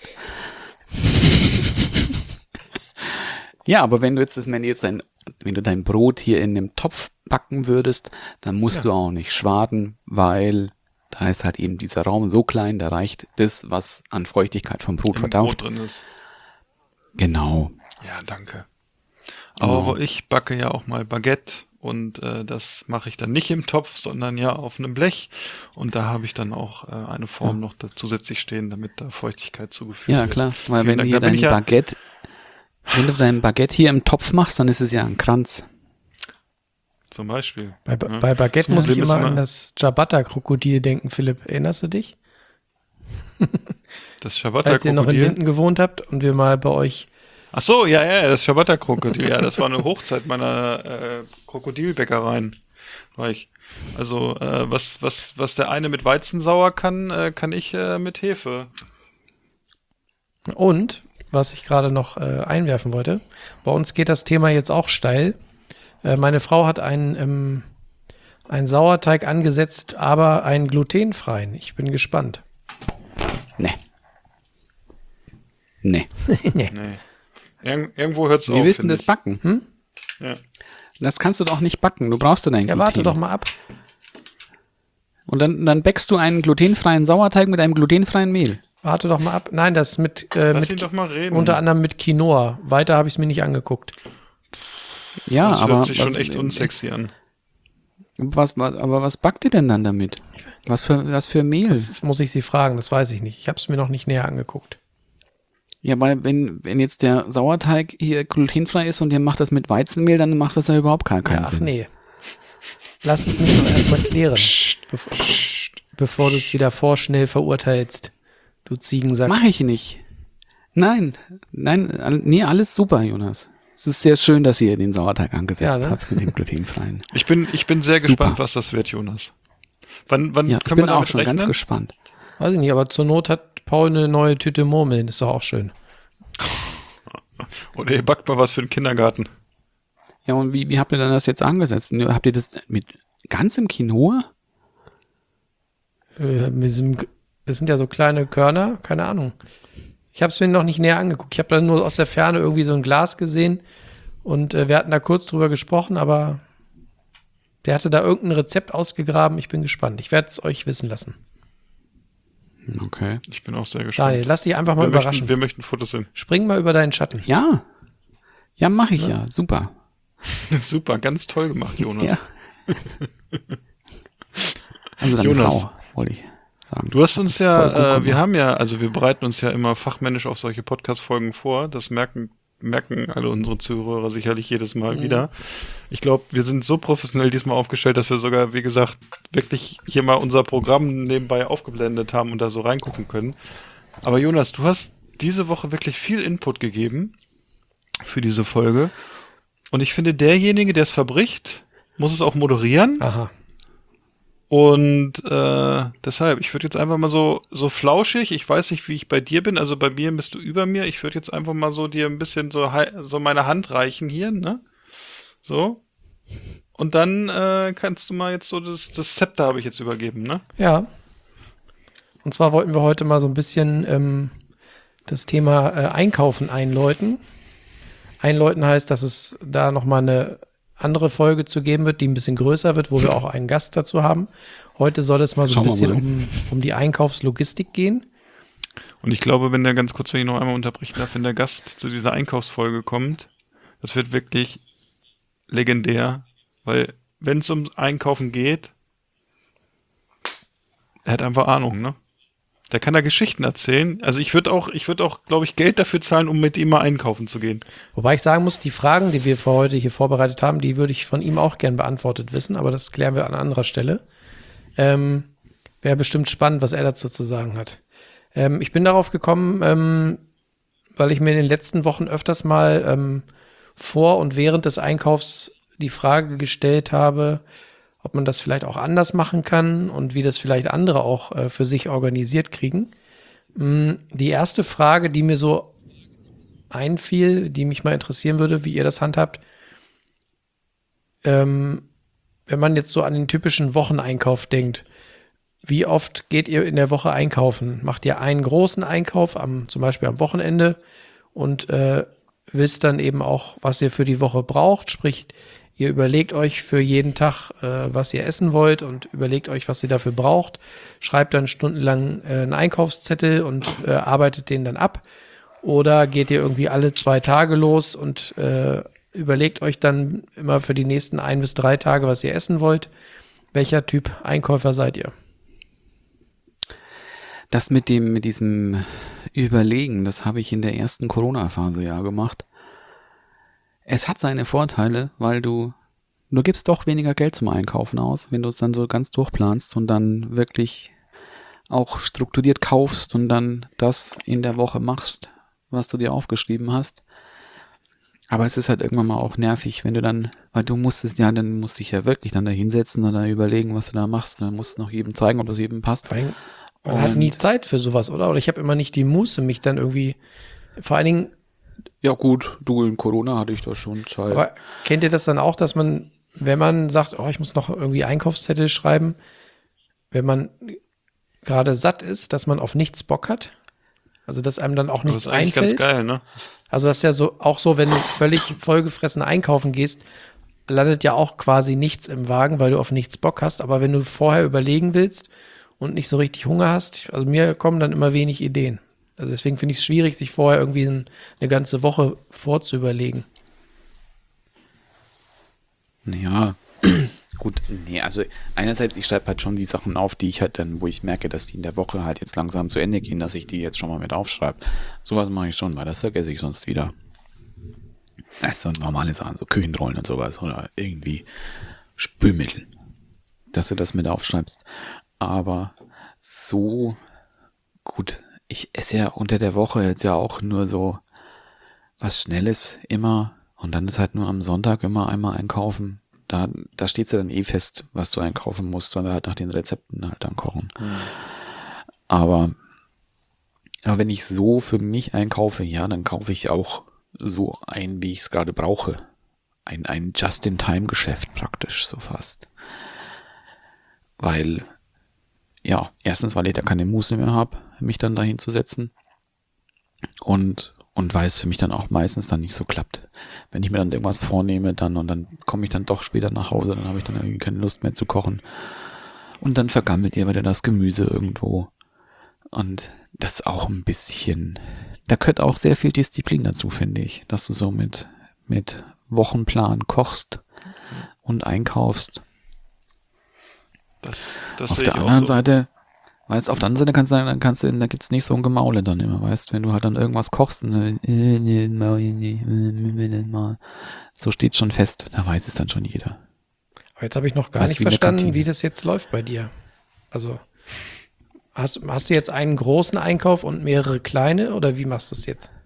Ja, aber wenn du dein Brot hier in einem Topf backen würdest, dann musst du auch nicht schwaden, weil da ist halt eben dieser Raum so klein, da reicht das, was an Feuchtigkeit vom Brot verdampft. Brot drin ist. Genau. Ja, danke. Aber ich backe ja auch mal Baguette und das mache ich dann nicht im Topf, sondern ja auf einem Blech und da habe ich dann auch eine Form noch zusätzlich stehen, damit da Feuchtigkeit zugefügt wird. Ja, klar, weil wenn du hier wenn du dein Baguette hier im Topf machst, dann ist es ja ein Kranz. Zum Beispiel. Bei Baguette muss ich immer an das Ciabatta-Krokodil denken, Philipp. Erinnerst du dich? Das Ciabatta-Krokodil? Als ihr noch in Linden gewohnt habt und wir mal bei euch... Ach so, ja, das Ciabatta-Krokodil. Ja, das war eine Hochzeit meiner Krokodilbäckereien. War ich. Also, was der eine mit Weizensauer kann, kann ich mit Hefe. Und, was ich gerade noch einwerfen wollte, bei uns geht das Thema jetzt auch steil. Meine Frau hat einen Sauerteig angesetzt, aber einen glutenfreien. Ich bin gespannt. Nee. Irgendwo hört's auf. Wie willst du das backen? Ja. Das kannst du doch nicht backen. Du brauchst dein Gluten. Ja, warte doch mal ab. Und dann backst du einen glutenfreien Sauerteig mit einem glutenfreien Mehl. Warte doch mal ab. Nein, das Lass ihn doch mal reden. Unter anderem mit Quinoa. Weiter habe ich es mir nicht angeguckt. Ja, das aber hört sich schon echt unsexy an. Aber was backt ihr denn dann damit? Was für Mehl? Das muss ich Sie fragen, das weiß ich nicht. Ich habe es mir noch nicht näher angeguckt. Ja, weil wenn jetzt der Sauerteig hier glutenfrei ist und ihr macht das mit Weizenmehl, dann macht das ja überhaupt keinen Sinn. Ach nee. Lass es mich doch erstmal klären. bevor du es wieder vorschnell verurteilst. Du Ziegensack. Mach ich nicht. Nein, nee, alles super, Jonas. Es ist sehr schön, dass ihr den Sauerteig angesetzt habt mit dem glutenfreien. Ich bin sehr gespannt, was das wird, Jonas. Wann können wir damit rechnen? Ich bin auch schon ganz gespannt. Weiß ich nicht, aber zur Not hat Paul eine neue Tüte Murmeln. Ist doch auch schön. Oder ihr backt mal was für den Kindergarten. Ja, und wie habt ihr denn das jetzt angesetzt? Habt ihr das mit ganz im Quinoa? Das sind ja so kleine Körner, keine Ahnung. Ich habe es mir noch nicht näher angeguckt. Ich habe da nur aus der Ferne irgendwie so ein Glas gesehen und wir hatten da kurz drüber gesprochen, aber der hatte da irgendein Rezept ausgegraben. Ich bin gespannt. Ich werde es euch wissen lassen. Okay. Ich bin auch sehr gespannt. Daniel, lass dich einfach mal überraschen. Wir möchten Fotos sehen. Spring mal über deinen Schatten. Ja. Ja, mache ich ja. Super. Super, ganz toll gemacht, Jonas. Ja. Also deine Jonas, Frau, wollte ich sagen. Du hast uns wir bereiten uns ja immer fachmännisch auf solche Podcast-Folgen vor. Das merken alle unsere Zuhörer sicherlich jedes Mal wieder. Ich glaube, wir sind so professionell diesmal aufgestellt, dass wir sogar, wie gesagt, wirklich hier mal unser Programm nebenbei aufgeblendet haben und da so reingucken können. Aber Jonas, du hast diese Woche wirklich viel Input gegeben für diese Folge. Und ich finde, derjenige, der es verbricht, muss es auch moderieren. Aha. Und deshalb, ich würde jetzt einfach mal so flauschig, ich weiß nicht, wie ich bei dir bin, also bei mir bist du über mir, ich würde jetzt einfach mal so dir ein bisschen so meine Hand reichen hier, ne? So. Und dann kannst du mal jetzt so das Zepter habe ich jetzt übergeben, ne? Ja. Und zwar wollten wir heute mal so ein bisschen das Thema Einkaufen einläuten. Einläuten heißt, dass es da nochmal eine andere Folge zu geben wird, die ein bisschen größer wird, wo wir auch einen Gast dazu haben. Heute soll es mal so ein bisschen um die Einkaufslogistik gehen. Und ich glaube, wenn ich noch einmal unterbrechen darf, wenn der Gast zu dieser Einkaufsfolge kommt, das wird wirklich legendär, weil wenn es um Einkaufen geht, er hat einfach Ahnung, ne? Der kann da Geschichten erzählen. Also ich würde auch, glaube ich, Geld dafür zahlen, um mit ihm mal einkaufen zu gehen. Wobei ich sagen muss, die Fragen, die wir für heute hier vorbereitet haben, die würde ich von ihm auch gern beantwortet wissen, aber das klären wir an anderer Stelle. Wäre bestimmt spannend, was er dazu zu sagen hat. Ich bin darauf gekommen, weil ich mir in den letzten Wochen öfters mal vor und während des Einkaufs die Frage gestellt habe, ob man das vielleicht auch anders machen kann und wie das vielleicht andere auch für sich organisiert kriegen. Die erste Frage, die mir so einfiel, die mich mal interessieren würde, wie ihr das handhabt, wenn man jetzt so an den typischen Wocheneinkauf denkt, wie oft geht ihr in der Woche einkaufen? Macht ihr einen großen Einkauf, zum Beispiel am Wochenende und wisst dann eben auch, was ihr für die Woche braucht, sprich, ihr überlegt euch für jeden Tag, was ihr essen wollt und überlegt euch, was ihr dafür braucht, schreibt dann stundenlang einen Einkaufszettel und arbeitet den dann ab. Oder geht ihr irgendwie alle 2 Tage los und überlegt euch dann immer für die nächsten 1 bis 3 Tage, was ihr essen wollt. Welcher Typ Einkäufer seid ihr? Das mit diesem Überlegen, das habe ich in der ersten Corona-Phase ja gemacht. Es hat seine Vorteile, weil du gibst doch weniger Geld zum Einkaufen aus, wenn du es dann so ganz durchplanst und dann wirklich auch strukturiert kaufst und dann das in der Woche machst, was du dir aufgeschrieben hast. Aber es ist halt irgendwann mal auch nervig, wenn du dann, weil dann musst dich ja wirklich dann da hinsetzen und dann überlegen, was du da machst. Und dann musst du noch jedem zeigen, ob das jedem passt. Man hat nie Zeit für sowas, oder? Oder ich habe immer nicht die Muße, mich dann irgendwie, vor allen Dingen. Ja gut, in Corona hatte ich da schon Zeit. Aber kennt ihr das dann auch, dass man, wenn man sagt, ich muss noch irgendwie Einkaufszettel schreiben, wenn man gerade satt ist, dass man auf nichts Bock hat? Also, dass einem dann auch nichts einfällt. Das ist eigentlich ganz geil, ne? Also, das ist ja so, auch so, wenn du völlig vollgefressen einkaufen gehst, landet ja auch quasi nichts im Wagen, weil du auf nichts Bock hast. Aber wenn du vorher überlegen willst und nicht so richtig Hunger hast, also mir kommen dann immer wenig Ideen. Also deswegen finde ich es schwierig, sich vorher irgendwie eine ganze Woche vorzuüberlegen. Ja, gut, also einerseits, ich schreibe halt schon die Sachen auf, die ich halt dann, wo ich merke, dass die in der Woche halt jetzt langsam zu Ende gehen, dass ich die jetzt schon mal mit aufschreibe. Sowas mache ich schon, weil das vergesse ich sonst wieder. Also normale Sachen, so Küchenrollen und sowas oder irgendwie Spülmittel, dass du das mit aufschreibst. Aber so gut, ich esse ja unter der Woche jetzt ja auch nur so was Schnelles immer und dann ist halt nur am Sonntag immer einmal einkaufen. Da steht's ja dann eh fest, was du einkaufen musst, sondern halt nach den Rezepten halt dann kochen. Aber wenn ich so für mich einkaufe, ja, dann kaufe ich auch so ein, wie ich es gerade brauche. Ein Just-in-Time-Geschäft praktisch, so fast. Weil, ja, erstens, weil ich da keine Muße mehr habe, mich dann dahin zu setzen. Und weil es für mich dann auch meistens dann nicht so klappt. Wenn ich mir dann irgendwas vornehme und dann komme ich dann doch später nach Hause, dann habe ich dann irgendwie keine Lust mehr zu kochen. Und dann vergammelt ihr wieder das Gemüse irgendwo. Und das auch ein bisschen, da gehört auch sehr viel Disziplin dazu, finde ich, dass du so mit Wochenplan kochst und einkaufst. Das auf sehe der ich auch anderen so. Seite, weißt, auf der anderen Seite da gibt's nicht so ein Gemaule dann immer, weißt, wenn du halt dann irgendwas kochst und so steht's schon fest, da weiß es dann schon jeder. Aber jetzt habe ich noch gar Weißt, nicht wie in der verstanden, Kantine. wie das jetzt läuft bei dir. Also hast du jetzt einen großen Einkauf und mehrere kleine oder wie machst du es jetzt?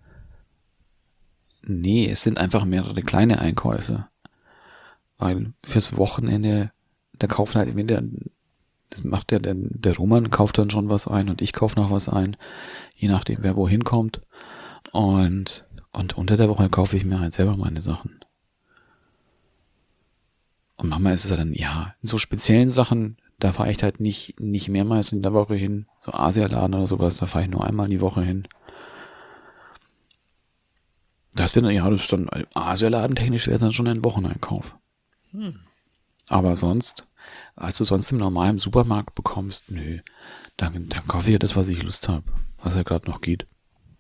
Nee, es sind einfach mehrere kleine Einkäufe. Weil fürs Wochenende, da kauft halt entweder, das macht der Roman kauft dann schon was ein und ich kaufe noch was ein, je nachdem wer wohin kommt. Und unter der Woche kaufe ich mir halt selber meine Sachen. Und manchmal ist es halt dann, ja, in so speziellen Sachen, da fahre ich halt nicht mehrmals in der Woche hin. So Asialaden oder sowas, da fahre ich nur einmal die Woche hin. Das ist dann Asialaden-technisch wäre dann schon ein Wocheneinkauf. Aber sonst, als du sonst im normalen Supermarkt bekommst, nö, dann kaufe ich ja das, was ich Lust habe, was ja gerade noch geht.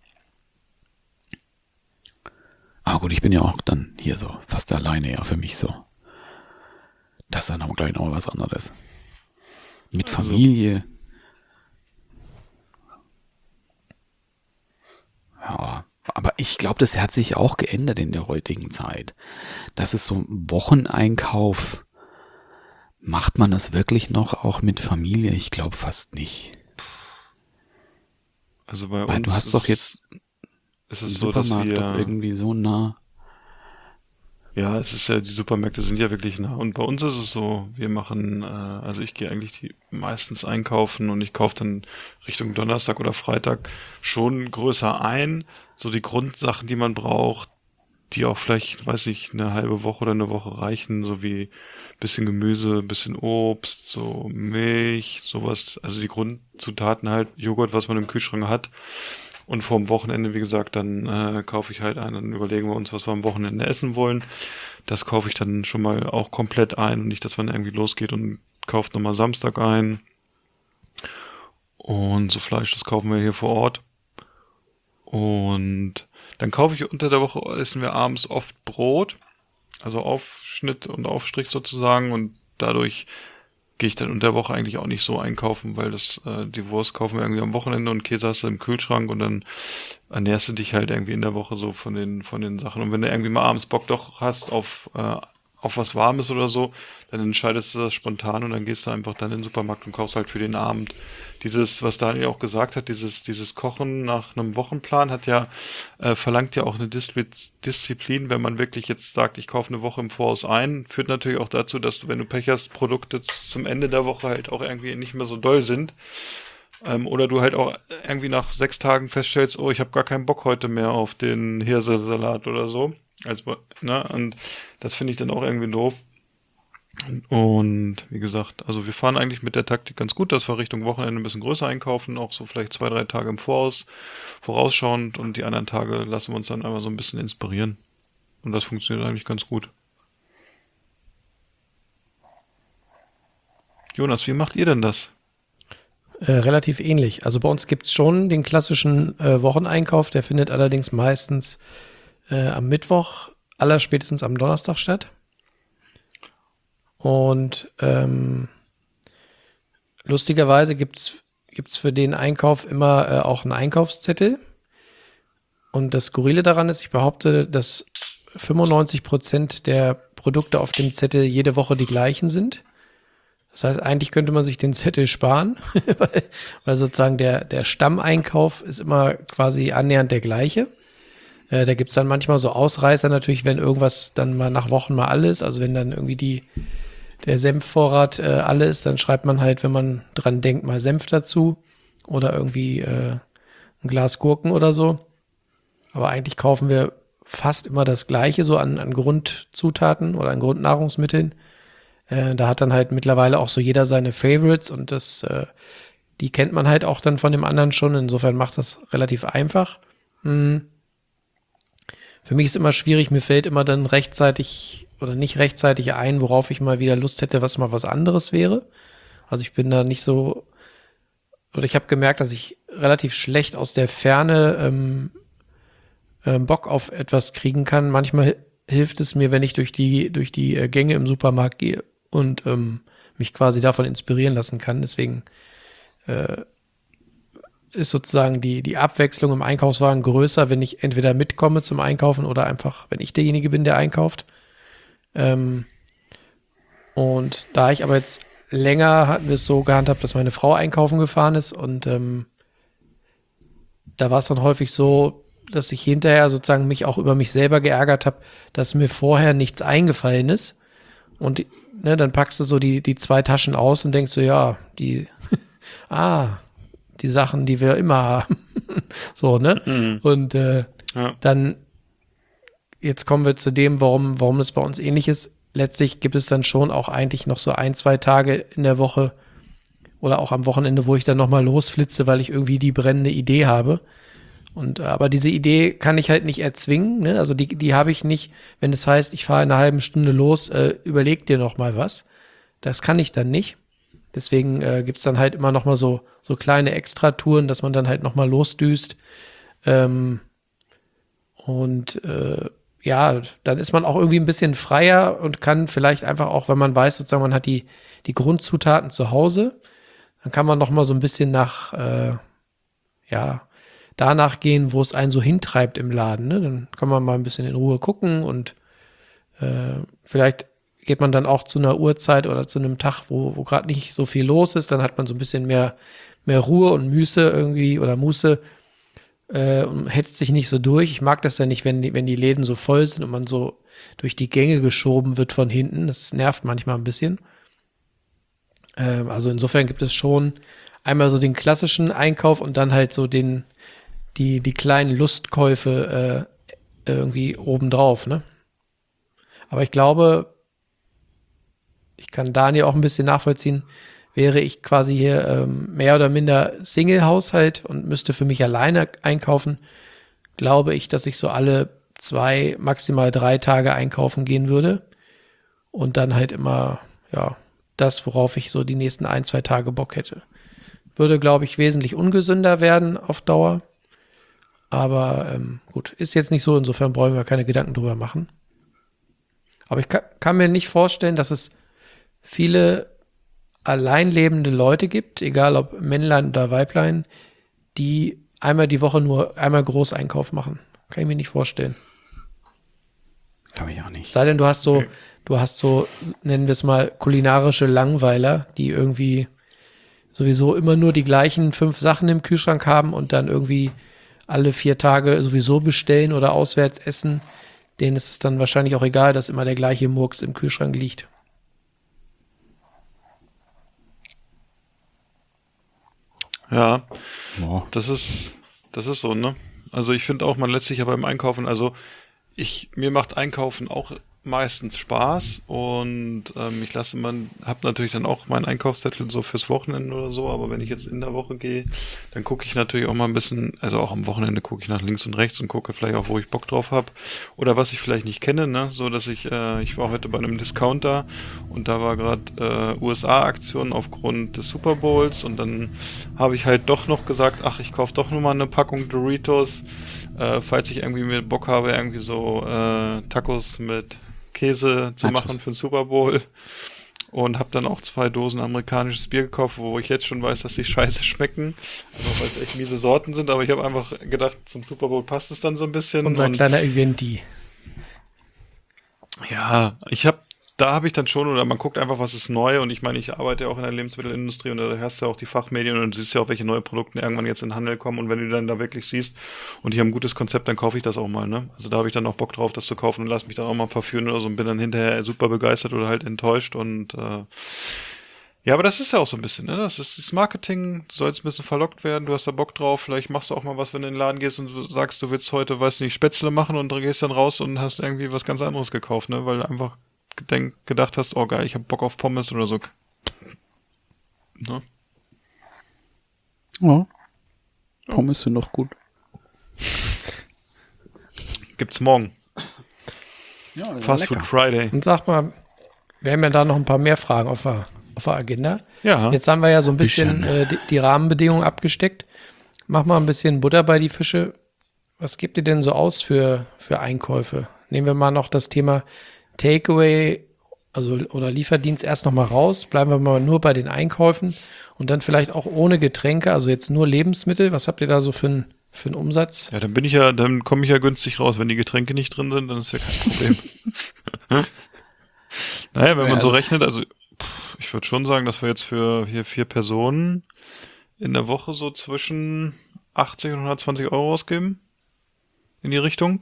Aber gut, ich bin ja auch dann hier so fast alleine, ja, für mich so. Das ist dann auch gleich noch was anderes. Mit Familie. Ja, aber ich glaube, das hat sich auch geändert in der heutigen Zeit. Das ist so ein Wocheneinkauf. Macht man das wirklich noch auch mit Familie? Ich glaube fast nicht. Also bei Weil uns du hast doch jetzt ist den es so, dass Supermarkt doch wir irgendwie so nah. ja, es ist ja, die Supermärkte sind ja wirklich nah. Und bei uns ist es so, wir machen, also ich gehe eigentlich meistens einkaufen und ich kaufe dann Richtung Donnerstag oder Freitag schon größer ein. So die Grundsachen, die man braucht, die auch vielleicht, weiß ich, eine halbe Woche oder eine Woche reichen, so wie bisschen Gemüse, bisschen Obst, so Milch, sowas. Also die Grundzutaten halt, Joghurt, was man im Kühlschrank hat. Und vorm Wochenende, wie gesagt, dann kaufe ich halt ein, dann überlegen wir uns, was wir am Wochenende essen wollen. Das kaufe ich dann schon mal auch komplett ein und nicht, dass man irgendwie losgeht und kauft nochmal Samstag ein. Und so Fleisch, das kaufen wir hier vor Ort. Und dann kaufe ich unter der Woche, essen wir abends oft Brot, also Aufschnitt und Aufstrich sozusagen und dadurch gehe ich dann unter der Woche eigentlich auch nicht so einkaufen, weil die Wurst kaufen wir irgendwie am Wochenende und Käse hast du im Kühlschrank und dann ernährst du dich halt irgendwie in der Woche so von den Sachen. Und wenn du irgendwie mal abends Bock doch hast auf was Warmes oder so, dann entscheidest du das spontan und dann gehst du einfach dann in den Supermarkt und kaufst halt für den Abend. Dieses, was Daniel auch gesagt hat, dieses Kochen nach einem Wochenplan verlangt ja auch eine Disziplin, wenn man wirklich jetzt sagt, ich kaufe eine Woche im Voraus ein, führt natürlich auch dazu, dass du, wenn du Pech hast, Produkte zum Ende der Woche halt auch irgendwie nicht mehr so doll sind. Oder du halt auch irgendwie nach 6 Tagen feststellst, oh, ich habe gar keinen Bock heute mehr auf den Hirsesalat oder so. Und das finde ich dann auch irgendwie doof. Und wie gesagt, also wir fahren eigentlich mit der Taktik ganz gut, dass wir Richtung Wochenende ein bisschen größer einkaufen, auch so vielleicht 2-3 Tage im vorausschauend und die anderen Tage lassen wir uns dann einfach so ein bisschen inspirieren. Und das funktioniert eigentlich ganz gut. Jonas, wie macht ihr denn das? Relativ ähnlich. Also bei uns gibt's schon den klassischen Wocheneinkauf, der findet allerdings meistens am Mittwoch, allerspätestens am Donnerstag statt. Und lustigerweise gibt's für den Einkauf immer auch einen Einkaufszettel. Und das Skurrile daran ist, ich behaupte, dass 95% der Produkte auf dem Zettel jede Woche die gleichen sind. Das heißt, eigentlich könnte man sich den Zettel sparen, weil sozusagen der Stammeinkauf ist immer quasi annähernd der gleiche. Da gibt's dann manchmal so Ausreißer natürlich, wenn irgendwas dann mal nach Wochen mal alle ist. Also wenn dann irgendwie der Senfvorrat alle ist, dann schreibt man halt, wenn man dran denkt, mal Senf dazu oder irgendwie ein Glas Gurken oder so. Aber eigentlich kaufen wir fast immer das Gleiche so an Grundzutaten oder an Grundnahrungsmitteln. Da hat dann halt mittlerweile auch so jeder seine Favorites und die kennt man halt auch dann von dem anderen schon. Insofern macht das relativ einfach. Für mich ist immer schwierig, mir fällt immer dann rechtzeitig oder nicht rechtzeitig ein, worauf ich mal wieder Lust hätte, was mal was anderes wäre. Also ich bin da nicht so, oder ich habe gemerkt, dass ich relativ schlecht aus der Ferne Bock auf etwas kriegen kann. Manchmal hilft es mir, wenn ich durch die Gänge im Supermarkt gehe und mich quasi davon inspirieren lassen kann. Deswegen ist sozusagen die Abwechslung im Einkaufswagen größer, wenn ich entweder mitkomme zum Einkaufen oder einfach, wenn ich derjenige bin, der einkauft. Und da ich aber jetzt länger hatten wir es so gehandhabt, dass meine Frau einkaufen gefahren ist und da war es dann häufig so, dass ich hinterher sozusagen mich auch über mich selber geärgert habe, dass mir vorher nichts eingefallen ist. Und dann packst du so die 2 Taschen aus und denkst so, ja, die Sachen, die wir immer haben. So, ne? Mhm. Und dann, jetzt kommen wir zu dem, warum es bei uns ähnlich ist. Letztlich gibt es dann schon auch eigentlich noch so 1-2 Tage in der Woche oder auch am Wochenende, wo ich dann nochmal losflitze, weil ich irgendwie die brennende Idee habe. Und aber diese Idee kann ich halt nicht erzwingen, ne? Also die habe ich nicht, wenn es heißt, ich fahre in einer halben Stunde los, überleg dir noch mal was. Das kann ich dann nicht. Deswegen gibt's dann halt immer noch mal so kleine Extratouren, dass man dann halt noch mal losdüst. Ja, dann ist man auch irgendwie ein bisschen freier und kann vielleicht einfach auch, wenn man weiß, sozusagen, man hat die Grundzutaten zu Hause, dann kann man noch mal so ein bisschen danach gehen, wo es einen so hintreibt im Laden. Ne? Dann kann man mal ein bisschen in Ruhe gucken und vielleicht geht man dann auch zu einer Uhrzeit oder zu einem Tag, wo gerade nicht so viel los ist. Dann hat man so ein bisschen mehr Ruhe und Muße irgendwie oder Muße und hetzt sich nicht so durch. Ich mag das ja nicht, wenn die Läden so voll sind und man so durch die Gänge geschoben wird von hinten. Das nervt manchmal ein bisschen. Also insofern gibt es schon einmal so den klassischen Einkauf und dann halt so die kleinen Lustkäufe irgendwie obendrauf, ne? Aber ich glaube, ich kann Daniel auch ein bisschen nachvollziehen, wäre ich quasi hier mehr oder minder Single-Haushalt und müsste für mich alleine einkaufen, glaube ich, dass ich so alle 2, maximal 3 Tage einkaufen gehen würde und dann halt immer, ja, das, worauf ich so die nächsten 1-2 Tage Bock hätte. Würde, glaube ich, wesentlich ungesünder werden auf Dauer. Aber gut, ist jetzt nicht so, insofern brauchen wir keine Gedanken drüber machen. Aber ich kann mir nicht vorstellen, dass es viele allein lebende Leute gibt, egal ob Männlein oder Weiblein, die einmal die Woche nur einmal Großeinkauf machen. Kann ich mir nicht vorstellen. Glaube ich auch nicht. Sei denn, du hast so, nennen wir es mal, kulinarische Langweiler, die irgendwie sowieso immer nur die gleichen 5 Sachen im Kühlschrank haben und dann irgendwie alle 4 Tage sowieso bestellen oder auswärts essen. Denen ist es dann wahrscheinlich auch egal, dass immer der gleiche Murks im Kühlschrank liegt. Ja, das ist so, ne? Also ich finde auch, man lässt sich ja beim Einkaufen, also mir macht Einkaufen auch meistens Spaß und ich habe natürlich dann auch meinen Einkaufszettel so fürs Wochenende oder so, aber wenn ich jetzt in der Woche gehe, dann gucke ich natürlich auch mal ein bisschen, also auch am Wochenende gucke ich nach links und rechts und gucke vielleicht auch, wo ich Bock drauf habe oder was ich vielleicht nicht kenne, ne, so dass ich war heute bei einem Discounter und da war gerade USA-Aktion aufgrund des Super Bowls und dann habe ich halt doch noch gesagt, ach, ich kaufe doch nur mal eine Packung Doritos, falls ich irgendwie mit Bock habe, irgendwie so Tacos mit Käse zu machen für den Super Bowl und habe dann auch 2 Dosen amerikanisches Bier gekauft, wo ich jetzt schon weiß, dass die scheiße schmecken, einfach weil es echt miese Sorten sind, aber ich habe einfach gedacht, zum Super Bowl passt es dann so ein bisschen. Unser kleiner Eventi. Ja, ich habe da habe ich dann schon, oder man guckt einfach, was ist neu, und ich meine, ich arbeite ja auch in der Lebensmittelindustrie und da hast du ja auch die Fachmedien und du siehst ja auch, welche neue Produkte irgendwann jetzt in den Handel kommen, und wenn du dann da wirklich siehst und ich habe ein gutes Konzept, dann kaufe ich das auch mal, ne? Also da habe ich dann auch Bock drauf, das zu kaufen und lass mich dann auch mal verführen oder so und bin dann hinterher super begeistert oder halt enttäuscht und ja, aber das ist ja auch so ein bisschen, ne? Das ist das Marketing, du sollst ein bisschen verlockt werden, du hast da Bock drauf, vielleicht machst du auch mal was, wenn du in den Laden gehst und du sagst, du willst heute, weiß nicht, Spätzle machen und gehst dann raus und hast irgendwie was ganz anderes gekauft, ne? Weil du einfach gedacht hast, oh geil, ich hab Bock auf Pommes oder so. Ne? Ja. Pommes sind doch gut. Gibt's morgen. Ja, Fast Food Friday. Und sag mal, wir haben ja da noch ein paar mehr Fragen auf der Agenda. Ja. Jetzt haben wir ja so ein bisschen die Rahmenbedingungen abgesteckt. Mach mal ein bisschen Butter bei die Fische. Was gibt ihr denn so aus für Einkäufe? Nehmen wir mal noch das Thema Takeaway, also oder Lieferdienst erst noch mal raus. Bleiben wir mal nur bei den Einkäufen und dann vielleicht auch ohne Getränke, also jetzt nur Lebensmittel. Was habt ihr da so für einen Umsatz? Ja, dann komme ich ja günstig raus. Wenn die Getränke nicht drin sind, dann ist ja kein Problem. Naja, wenn man so rechnet, also ich würde schon sagen, dass wir jetzt für hier 4 Personen in der Woche so zwischen 80 und 120 Euro ausgeben. In die Richtung.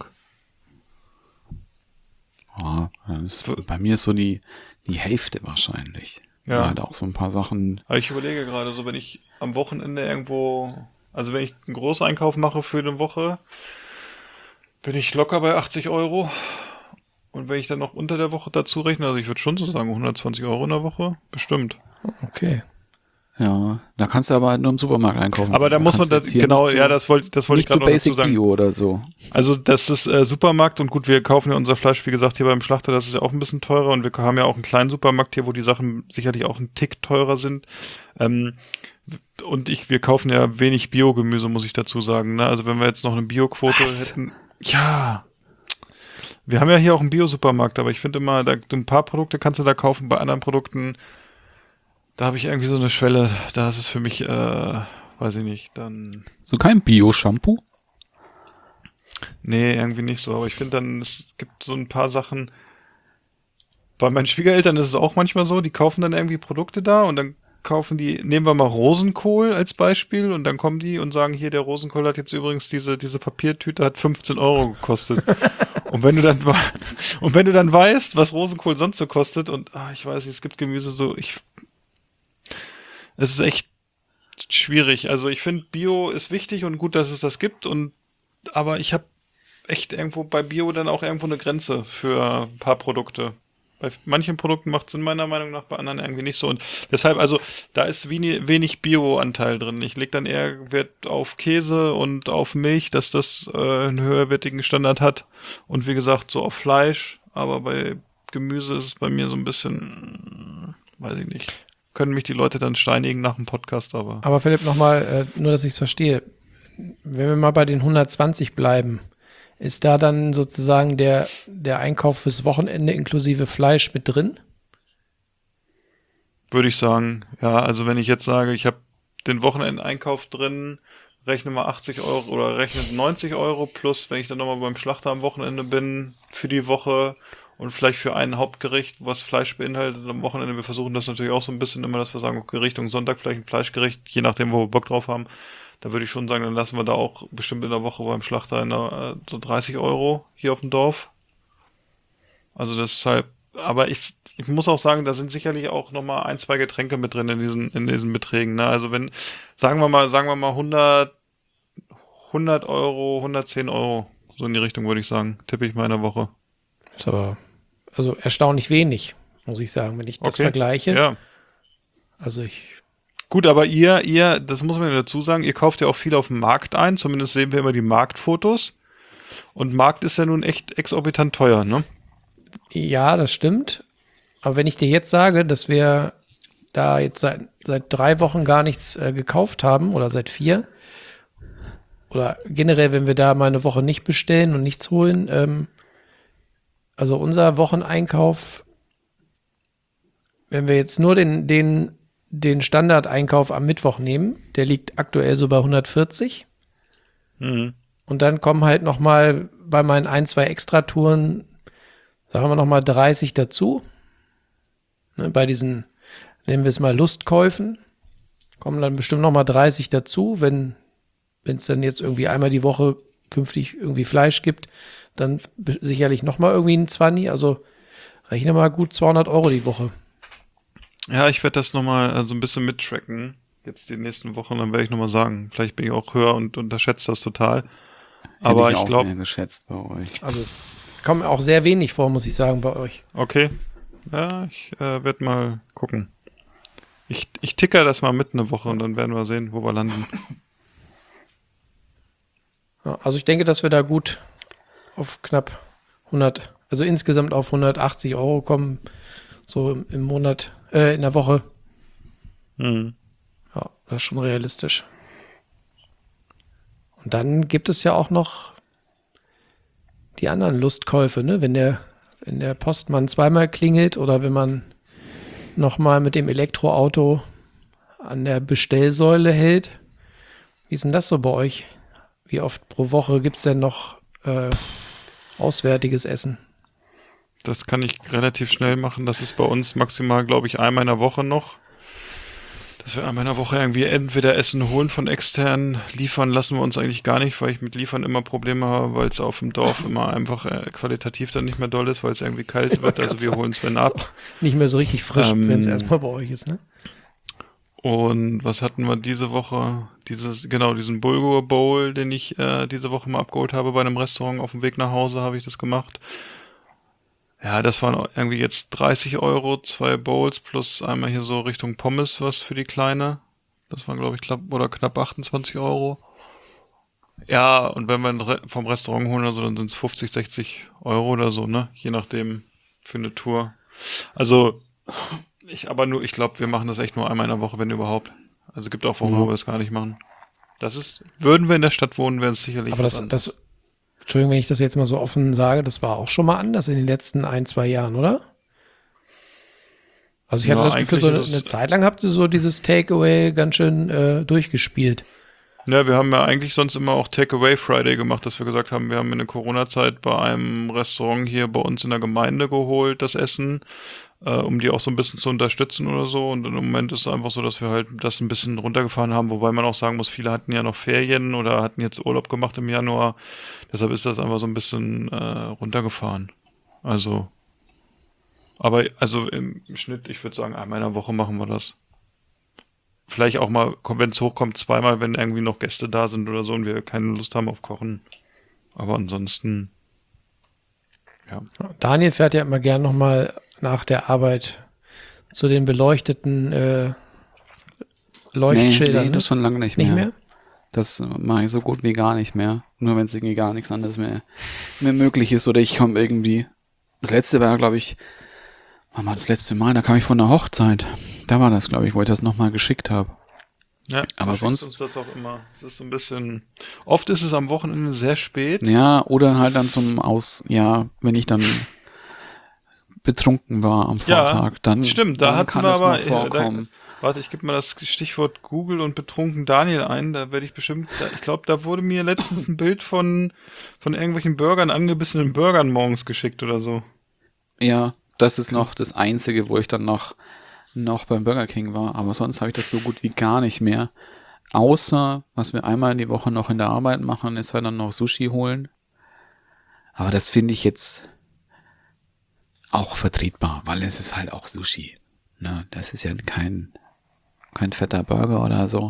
Ja, bei mir ist so die Hälfte wahrscheinlich. Ja. Da auch so ein paar Sachen. Aber ich überlege gerade, so wenn ich am Wochenende irgendwo, also wenn ich einen Großeinkauf mache für eine Woche, bin ich locker bei 80 Euro. Und wenn ich dann noch unter der Woche dazu rechne, also ich würde schon so sagen 120 Euro in der Woche, bestimmt. Okay. Ja, da kannst du aber halt nur im Supermarkt einkaufen. Aber da muss man das, genau, ja, das wollte ich gerade noch dazu sagen. Bio oder so. Also das ist Supermarkt und gut, wir kaufen ja unser Fleisch, wie gesagt, hier beim Schlachter, das ist ja auch ein bisschen teurer und wir haben ja auch einen kleinen Supermarkt hier, wo die Sachen sicherlich auch einen Tick teurer sind. Und wir kaufen ja wenig Biogemüse, muss ich dazu sagen. Ne? Also wenn wir jetzt noch eine Bioquote hätten. Ja. Wir haben ja hier auch einen Bio-Supermarkt, aber ich finde immer, ein paar Produkte kannst du da kaufen, bei anderen Produkten, da habe ich irgendwie so eine Schwelle, da ist es für mich, weiß ich nicht, dann... So kein Bio-Shampoo? Nee, irgendwie nicht so, aber ich finde dann, es gibt so ein paar Sachen, bei meinen Schwiegereltern ist es auch manchmal so, die kaufen dann irgendwie Produkte da und dann kaufen die, nehmen wir mal Rosenkohl als Beispiel und dann kommen die und sagen, hier, der Rosenkohl hat jetzt übrigens diese Papiertüte hat 15 Euro gekostet. Und wenn du dann weißt, was Rosenkohl sonst so kostet und ich weiß nicht, es gibt Gemüse so, es ist echt schwierig. Also ich finde, Bio ist wichtig und gut, dass es das gibt aber ich habe echt irgendwo bei Bio dann auch irgendwo eine Grenze für ein paar Produkte. Bei manchen Produkten macht es Sinn, meiner Meinung nach, bei anderen irgendwie nicht so. Und deshalb, also, da ist wenig Bio-Anteil drin. Ich lege dann eher Wert auf Käse und auf Milch, dass das einen höherwertigen Standard hat. Und wie gesagt, so auf Fleisch. Aber bei Gemüse ist es bei mir so ein bisschen, weiß ich nicht. Können mich die Leute dann steinigen nach dem Podcast, aber... Aber Philipp, nochmal, nur, dass ich es verstehe. Wenn wir mal bei den 120 bleiben, ist da dann sozusagen der Einkauf fürs Wochenende inklusive Fleisch mit drin? Würde ich sagen, ja. Also wenn ich jetzt sage, ich habe den Wochenendeinkauf drin, rechne mal 80 Euro oder rechne 90 Euro plus, wenn ich dann nochmal beim Schlachter am Wochenende bin für die Woche und vielleicht für ein Hauptgericht, was Fleisch beinhaltet am Wochenende. Wir versuchen das natürlich auch so ein bisschen immer, dass wir sagen, okay, Richtung Sonntag vielleicht ein Fleischgericht, je nachdem, wo wir Bock drauf haben. Da würde ich schon sagen, dann lassen wir da auch bestimmt in der Woche beim Schlachter so 30 Euro hier auf dem Dorf. Also deshalb, aber ich muss auch sagen, da sind sicherlich auch nochmal 1, 2 Getränke mit drin in diesen Beträgen. Ne? Also wenn, sagen wir mal 100 Euro, 110 Euro, so in die Richtung würde ich sagen, tippe ich mal in der Woche. Ist aber, also erstaunlich wenig, muss ich sagen, wenn ich das vergleiche. Ja. Also Gut, aber ihr, das muss man ja dazu sagen, ihr kauft ja auch viel auf dem Markt ein, zumindest sehen wir immer die Marktfotos. Und Markt ist ja nun echt exorbitant teuer, ne? Ja, das stimmt. Aber wenn ich dir jetzt sage, dass wir da jetzt seit 3 Wochen gar nichts gekauft haben oder seit 4, oder generell, wenn wir da mal eine Woche nicht bestellen und nichts holen, also unser Wocheneinkauf, wenn wir jetzt nur den Standardeinkauf am Mittwoch nehmen, der liegt aktuell so bei 140. Mhm. Und dann kommen halt nochmal bei meinen 1, 2 Extratouren, sagen wir nochmal 30 dazu. Ne, bei diesen, nennen wir es mal Lustkäufen, kommen dann bestimmt nochmal 30 dazu. Wenn es dann jetzt irgendwie einmal die Woche künftig irgendwie Fleisch gibt, dann sicherlich nochmal irgendwie ein 20. Also rechne mal gut 200 € die Woche. Ja, ich werde das nochmal so ein bisschen mittracken, jetzt die nächsten Wochen, dann werde ich nochmal sagen. Vielleicht bin ich auch höher und unterschätze das total. Aber ich glaube, geschätzt bei euch. Also kommen auch sehr wenig vor, muss ich sagen, bei euch. Okay. Ja, ich werde mal gucken. Ich ticker das mal mit eine Woche und dann werden wir sehen, wo wir landen. Ja, also ich denke, dass wir da gut auf knapp 100, also insgesamt auf 180 € kommen, so im Monat, in der Woche. Mhm. Ja, das ist schon realistisch. Und dann gibt es ja auch noch die anderen Lustkäufe, ne? Wenn der Postmann zweimal klingelt oder wenn man nochmal mit dem Elektroauto an der Bestellsäule hält. Wie ist denn das so bei euch? Wie oft pro Woche gibt es denn noch auswärtiges Essen? Das kann ich relativ schnell machen. Das ist bei uns maximal, glaube ich, einmal in der Woche noch. Dass wir einmal in der Woche irgendwie entweder Essen holen von externen. Liefern lassen wir uns eigentlich gar nicht, weil ich mit Liefern immer Probleme habe, weil es auf dem Dorf immer einfach qualitativ dann nicht mehr doll ist, weil es irgendwie kalt wird. Also wir holen es wenn ab. Nicht mehr so richtig frisch, wenn es erstmal bei euch ist, ne? Und was hatten wir diese Woche? Diesen Bulgur Bowl, den ich diese Woche mal abgeholt habe bei einem Restaurant. Auf dem Weg nach Hause habe ich das gemacht. Ja, das waren irgendwie jetzt 30 €, 2 Bowls plus einmal hier so Richtung Pommes was für die Kleine. Das waren, glaube ich, knapp 28 €. Ja, und wenn wir vom Restaurant holen oder so, dann sind es 50, 60 € oder so, ne? Je nachdem für eine Tour. Also, ich glaube, wir machen das echt nur einmal in der Woche, wenn überhaupt. Also gibt auch Wochen, wo wir das gar nicht machen. Würden wir in der Stadt wohnen, wäre es sicherlich aber das Entschuldigung, wenn ich das jetzt mal so offen sage, das war auch schon mal anders in den letzten 1, 2 Jahren, oder? Also ich hatte das Gefühl, so eine Zeit lang habt ihr so dieses Takeaway ganz schön durchgespielt. Ja, wir haben ja eigentlich sonst immer auch Takeaway Friday gemacht, dass wir gesagt haben, wir haben in der Corona-Zeit bei einem Restaurant hier bei uns in der Gemeinde geholt, das Essen, um die auch so ein bisschen zu unterstützen oder so. Und im Moment ist es einfach so, dass wir halt das ein bisschen runtergefahren haben, wobei man auch sagen muss, viele hatten ja noch Ferien oder hatten jetzt Urlaub gemacht im Januar. Deshalb ist das einfach so ein bisschen runtergefahren. Also im Schnitt, ich würde sagen, einmal in der Woche machen wir das. Vielleicht auch mal, wenn es hochkommt, zweimal, wenn irgendwie noch Gäste da sind oder so und wir keine Lust haben auf Kochen. Aber ansonsten, ja. Daniel fährt ja immer gern nochmal nach der Arbeit zu den beleuchteten Leuchtschildern. Nee, das schon lange nicht mehr. Das mache ich so gut wie gar nicht mehr. Nur wenn es irgendwie gar nichts anderes mehr möglich ist oder ich komme irgendwie. Das letzte war, glaube ich, wann war das letzte Mal? Da kam ich von der Hochzeit. Da war das, glaube ich, wo ich das nochmal geschickt habe. Ja, aber sonst ist das auch immer. Das ist so ein bisschen. Oft ist es am Wochenende sehr spät. Ja, oder halt dann wenn ich dann betrunken war am Vortag, dann stimmt, da kann wir es aber noch vorkommen. Warte, ich gebe mal das Stichwort Google und betrunken Daniel ein, da werde ich bestimmt, ich glaube, da wurde mir letztens ein Bild von irgendwelchen Burgern, angebissenen Burgern morgens geschickt oder so. Ja, das ist noch das Einzige, wo ich dann noch beim Burger King war, aber sonst habe ich das so gut wie gar nicht mehr. Außer, was wir einmal in die Woche noch in der Arbeit machen, ist halt dann noch Sushi holen. Aber das finde ich jetzt auch vertretbar, weil es ist halt auch Sushi. Ne? Das ist ja kein fetter Burger oder so.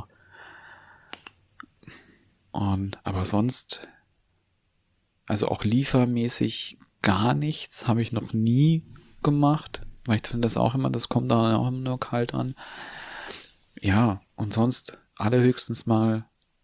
Aber sonst, also auch liefermäßig gar nichts, habe ich noch nie gemacht. Weil ich finde das auch immer, das kommt da auch immer nur kalt an. Ja, und sonst allerhöchstens mal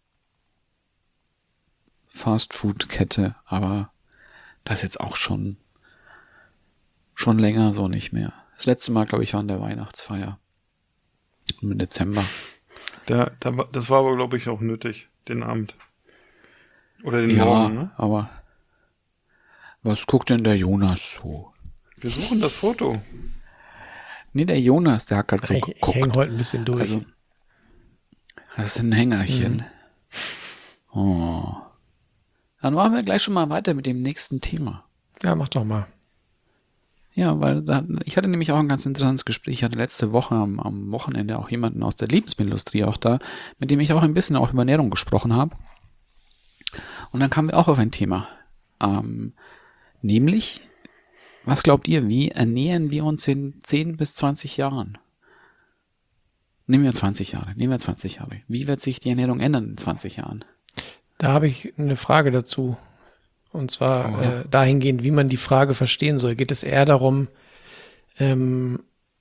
Fast-Food-Kette, aber das jetzt auch schon länger so nicht mehr. Das letzte Mal, glaube ich, war in der Weihnachtsfeier. Im Dezember. Das war aber, glaube ich, auch nötig, den Abend. Oder den Morgen, ne? Aber was guckt denn der Jonas so? Wir suchen das Foto. Nee, der Jonas, der hat gerade so geguckt. Ich hänge heute ein bisschen durch. Also, das ist ein Hängerchen. Oh. Dann machen wir gleich schon mal weiter mit dem nächsten Thema. Ja, mach doch mal. Ja, weil ich hatte nämlich auch ein ganz interessantes Gespräch. Ich hatte letzte Woche am Wochenende auch jemanden aus der Lebensmittelindustrie auch da, mit dem ich auch ein bisschen auch über Ernährung gesprochen habe. Und dann kamen wir auch auf ein Thema. Nämlich, was glaubt ihr, wie ernähren wir uns in 10 bis 20 Jahren? Nehmen wir 20 Jahre. Wie wird sich die Ernährung ändern in 20 Jahren? Da habe ich eine Frage dazu. Und zwar dahingehend, wie man die Frage verstehen soll. Geht es eher darum, wie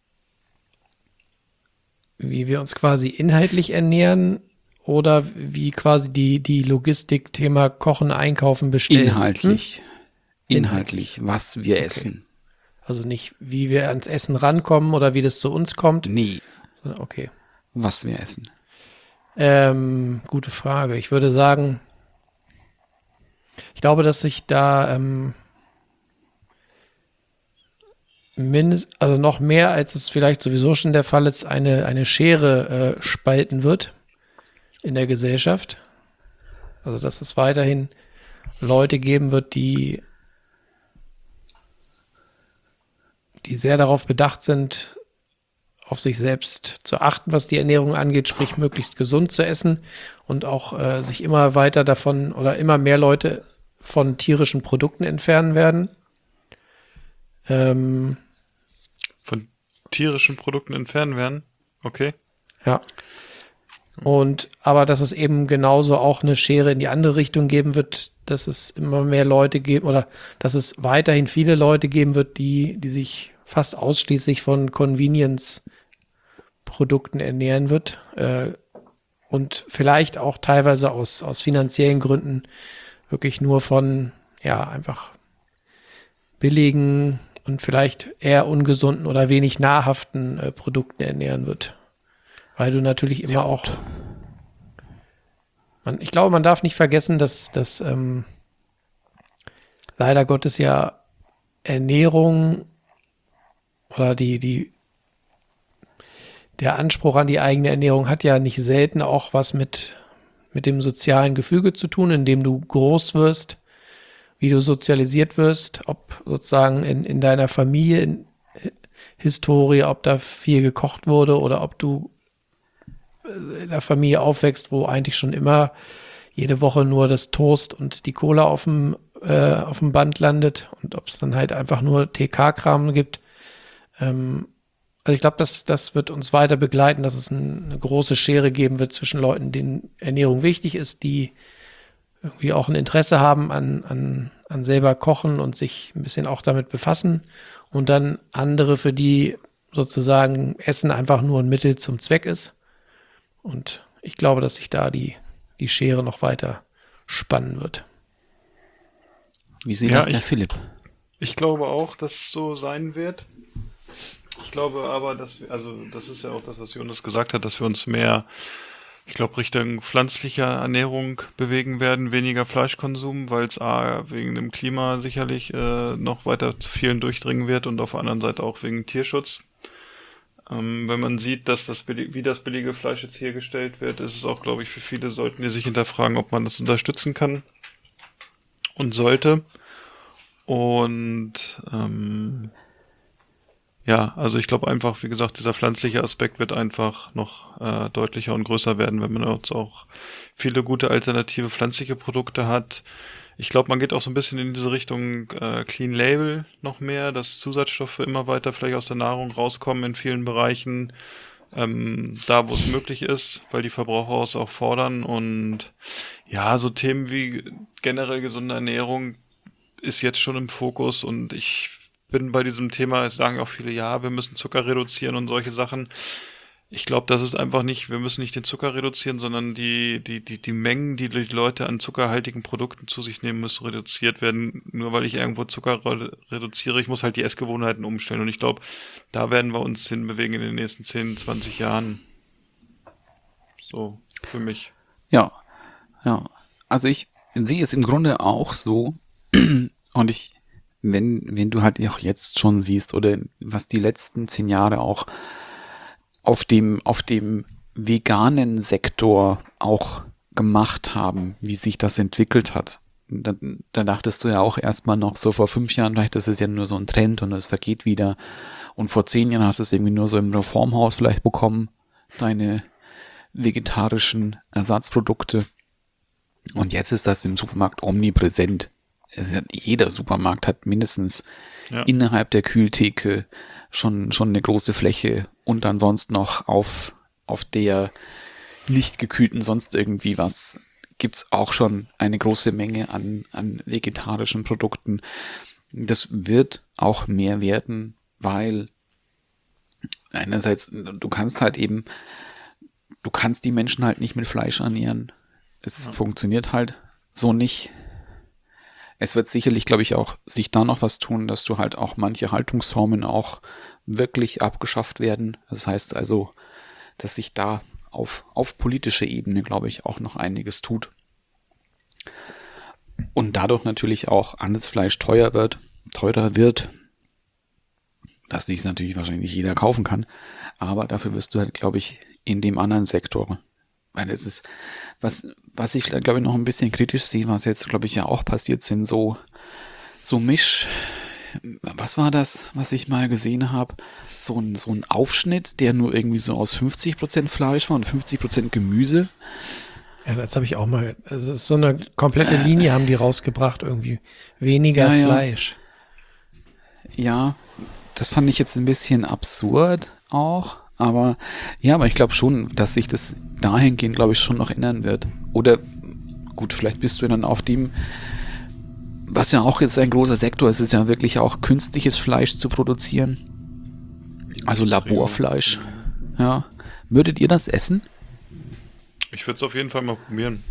wir uns quasi inhaltlich ernähren oder wie quasi die Logistik-Thema Kochen, Einkaufen, Bestellen? Inhaltlich, was wir essen. Also nicht, wie wir ans Essen rankommen oder wie das zu uns kommt? Nee. Sondern, okay. Was wir essen. Gute Frage. Ich würde sagen, ich glaube, dass sich da also noch mehr, als es vielleicht sowieso schon der Fall ist, eine Schere spalten wird in der Gesellschaft. Also dass es weiterhin Leute geben wird, die sehr darauf bedacht sind, auf sich selbst zu achten, was die Ernährung angeht, sprich möglichst gesund zu essen und auch sich immer weiter davon oder immer mehr Leute von tierischen Produkten entfernen werden. Von tierischen Produkten entfernen werden? Okay. Ja. Aber dass es eben genauso auch eine Schere in die andere Richtung geben wird, dass es immer mehr Leute geben oder dass es weiterhin viele Leute geben wird, die sich fast ausschließlich von Convenience-Produkten ernähren wird und vielleicht auch teilweise aus finanziellen Gründen wirklich nur von, einfach billigen und vielleicht eher ungesunden oder wenig nahrhaften Produkten ernähren wird. Weil du natürlich immer auch, ich glaube, man darf nicht vergessen, dass leider Gottes ja Ernährung oder der Anspruch an die eigene Ernährung hat ja nicht selten auch was mit dem sozialen Gefüge zu tun, in dem du groß wirst, wie du sozialisiert wirst, ob sozusagen in deiner Familie, in Historie, ob da viel gekocht wurde oder ob du in einer Familie aufwächst, wo eigentlich schon immer jede Woche nur das Toast und die Cola auf dem Band landet und ob es dann halt einfach nur TK-Kram gibt. Also ich glaube, das wird uns weiter begleiten, dass es eine große Schere geben wird zwischen Leuten, denen Ernährung wichtig ist, die irgendwie auch ein Interesse haben an selber kochen und sich ein bisschen auch damit befassen und dann andere, für die sozusagen Essen einfach nur ein Mittel zum Zweck ist. Und ich glaube, dass sich da die Schere noch weiter spannen wird. Wie sieht das der Philipp? Ich glaube auch, dass es so sein wird. Ich glaube aber, das ist ja auch das, was Jonas gesagt hat, dass wir uns mehr, ich glaube, Richtung pflanzlicher Ernährung bewegen werden, weniger Fleischkonsum, weil es wegen dem Klima sicherlich noch weiter zu vielen durchdringen wird und auf der anderen Seite auch wegen Tierschutz. Wenn man sieht, dass wie das billige Fleisch jetzt hergestellt wird, ist es auch, glaube ich, für viele sollten die sich hinterfragen, ob man das unterstützen kann und sollte. Und also ich glaube einfach, wie gesagt, dieser pflanzliche Aspekt wird einfach noch deutlicher und größer werden, wenn man jetzt auch viele gute alternative pflanzliche Produkte hat. Ich glaube, man geht auch so ein bisschen in diese Richtung Clean Label noch mehr, dass Zusatzstoffe immer weiter vielleicht aus der Nahrung rauskommen in vielen Bereichen, da wo es möglich ist, weil die Verbraucher es auch fordern. Und ja, so Themen wie generell gesunde Ernährung ist jetzt schon im Fokus und ich bin bei diesem Thema, es sagen auch viele, ja, wir müssen Zucker reduzieren und solche Sachen. Ich glaube, das ist einfach nicht, wir müssen nicht den Zucker reduzieren, sondern die Mengen, die die Leute an zuckerhaltigen Produkten zu sich nehmen, müssen reduziert werden. Nur weil ich irgendwo Zucker reduziere, ich muss halt die Essgewohnheiten umstellen. Und ich glaube, da werden wir uns hinbewegen in den nächsten 10, 20 Jahren. So, für mich. Ja. Also ich sehe es im Grunde auch so. Und wenn du halt auch jetzt schon siehst, oder was die letzten 10 Jahre auch auf dem veganen Sektor auch gemacht haben, wie sich das entwickelt hat, da dachtest du ja auch erstmal noch so vor 5 Jahren, vielleicht ist es ja nur so ein Trend und es vergeht wieder. Und vor 10 Jahren hast du es irgendwie nur so im Reformhaus vielleicht bekommen, deine vegetarischen Ersatzprodukte. Und jetzt ist das im Supermarkt omnipräsent. Jeder Supermarkt hat mindestens innerhalb der Kühltheke schon eine große Fläche und dann sonst noch auf der nicht gekühlten sonst irgendwie was gibt's auch schon eine große Menge an vegetarischen Produkten. Das wird auch mehr werden, weil einerseits du kannst die Menschen halt nicht mit Fleisch ernähren. Es funktioniert halt so nicht. Es wird sicherlich, glaube ich, auch sich da noch was tun, dass du halt auch manche Haltungsformen auch wirklich abgeschafft werden. Das heißt also, dass sich da auf politischer Ebene, glaube ich, auch noch einiges tut. Und dadurch natürlich auch anderes Fleisch teurer wird, dass sich natürlich wahrscheinlich nicht jeder kaufen kann. Aber dafür wirst du halt, glaube ich, in dem anderen Sektor, weil es ist, was ich, glaube ich, noch ein bisschen kritisch sehe, was jetzt, glaube ich, ja auch passiert sind, so was war das, was ich mal gesehen habe? So ein Aufschnitt, der nur irgendwie so aus 50% Fleisch war und 50% Gemüse. Ja, das habe ich auch mal. Also so eine komplette Linie haben die rausgebracht, irgendwie. Weniger Fleisch. Ja, das fand ich jetzt ein bisschen absurd auch. Aber ich glaube schon, dass sich das dahingehend, glaube ich, schon noch ändern wird. Oder gut, vielleicht bist du dann auf dem, was ja auch jetzt ein großer Sektor ist, ist ja wirklich auch künstliches Fleisch zu produzieren. Also Laborfleisch. Ja. Würdet ihr das essen? Ich würde es auf jeden Fall mal probieren.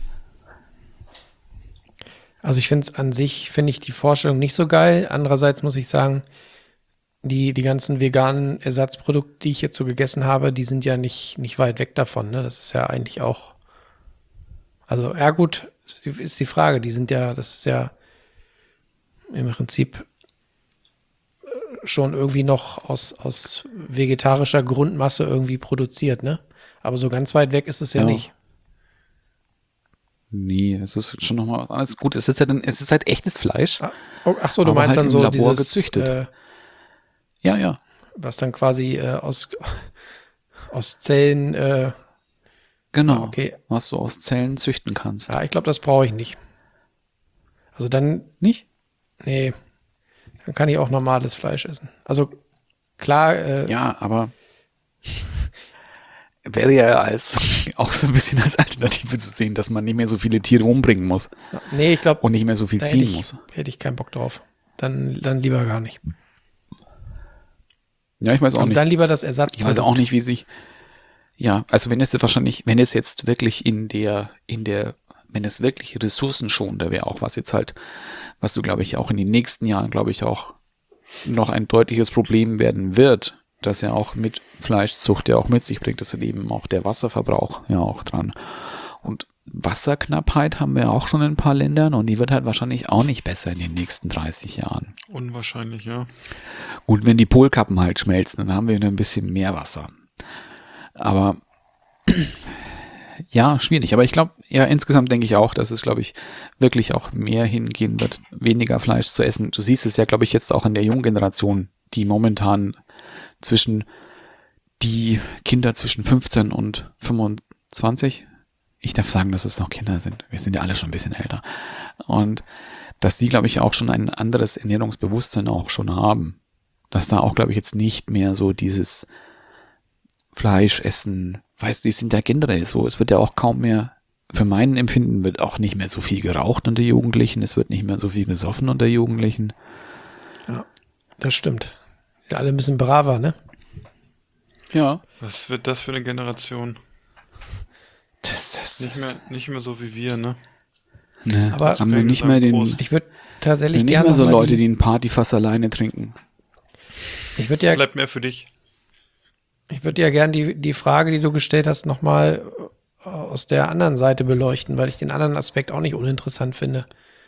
Also ich finde ich die Vorstellung nicht so geil. Andererseits muss ich sagen, die ganzen veganen Ersatzprodukte, die ich jetzt so gegessen habe, die sind ja nicht weit weg davon. Ne? Das ist ja eigentlich auch, also ja gut, ist die Frage. Das ist ja im Prinzip schon irgendwie noch aus vegetarischer Grundmasse irgendwie produziert, ne? Aber so ganz weit weg ist es ja nicht. Nee, es ist schon nochmal alles gut. Es ist halt echtes Fleisch. Ach so, du meinst halt dann so Labor dieses gezüchtet. Ja. Was dann quasi aus Zellen genau. Okay. Was du aus Zellen züchten kannst. Ja, ich glaube, das brauche ich nicht. Also dann nicht? Nee. Dann kann ich auch normales Fleisch essen. Also klar. Ja, aber wäre ja auch so ein bisschen als Alternative zu sehen, dass man nicht mehr so viele Tiere umbringen muss. Nee, ich glaube. Und nicht mehr so viel ziehen muss. Hätte ich keinen Bock drauf. Dann lieber gar nicht. Ja, ich weiß auch nicht. Dann lieber das Ersatz. Ich weiß auch nicht, wie sich. Ja, also wenn es jetzt wirklich wenn es wirklich ressourcenschonender wäre, auch was du, glaube ich, auch in den nächsten Jahren, glaube ich, auch noch ein deutliches Problem werden wird, das ja auch mit Fleischzucht ja auch mit sich bringt, das eben auch der Wasserverbrauch ja auch dran. Und Wasserknappheit haben wir auch schon in ein paar Ländern und die wird halt wahrscheinlich auch nicht besser in den nächsten 30 Jahren. Unwahrscheinlich, ja. Gut, wenn die Polkappen halt schmelzen, dann haben wir wieder ein bisschen mehr Wasser. Aber ja, schwierig. Aber ich glaube, ja, insgesamt denke ich auch, dass es, glaube ich, wirklich auch mehr hingehen wird, weniger Fleisch zu essen. Du siehst es ja, glaube ich, jetzt auch in der jungen Generation, die momentan die Kinder zwischen 15 und 25, ich darf sagen, dass es noch Kinder sind. Wir sind ja alle schon ein bisschen älter. Und dass die, glaube ich, auch schon ein anderes Ernährungsbewusstsein auch schon haben. Dass da auch, glaube ich, jetzt nicht mehr so dieses Fleischessen, weißt du, die sind ja generell so. Es wird ja auch kaum mehr, für mein Empfinden wird auch nicht mehr so viel geraucht unter Jugendlichen. Es wird nicht mehr so viel gesoffen unter Jugendlichen. Ja, das stimmt. Ja, alle ein bisschen braver, ne? Ja. Was wird das für eine Generation? Nicht mehr so wie wir, ne? Ne, aber haben wir nicht mehr ich würde tatsächlich gerne nicht mehr so Leute, die ein Partyfass alleine trinken. Bleibt mehr für dich. Ich würde ja gern die Frage, die du gestellt hast, nochmal aus der anderen Seite beleuchten, weil ich den anderen Aspekt auch nicht uninteressant finde.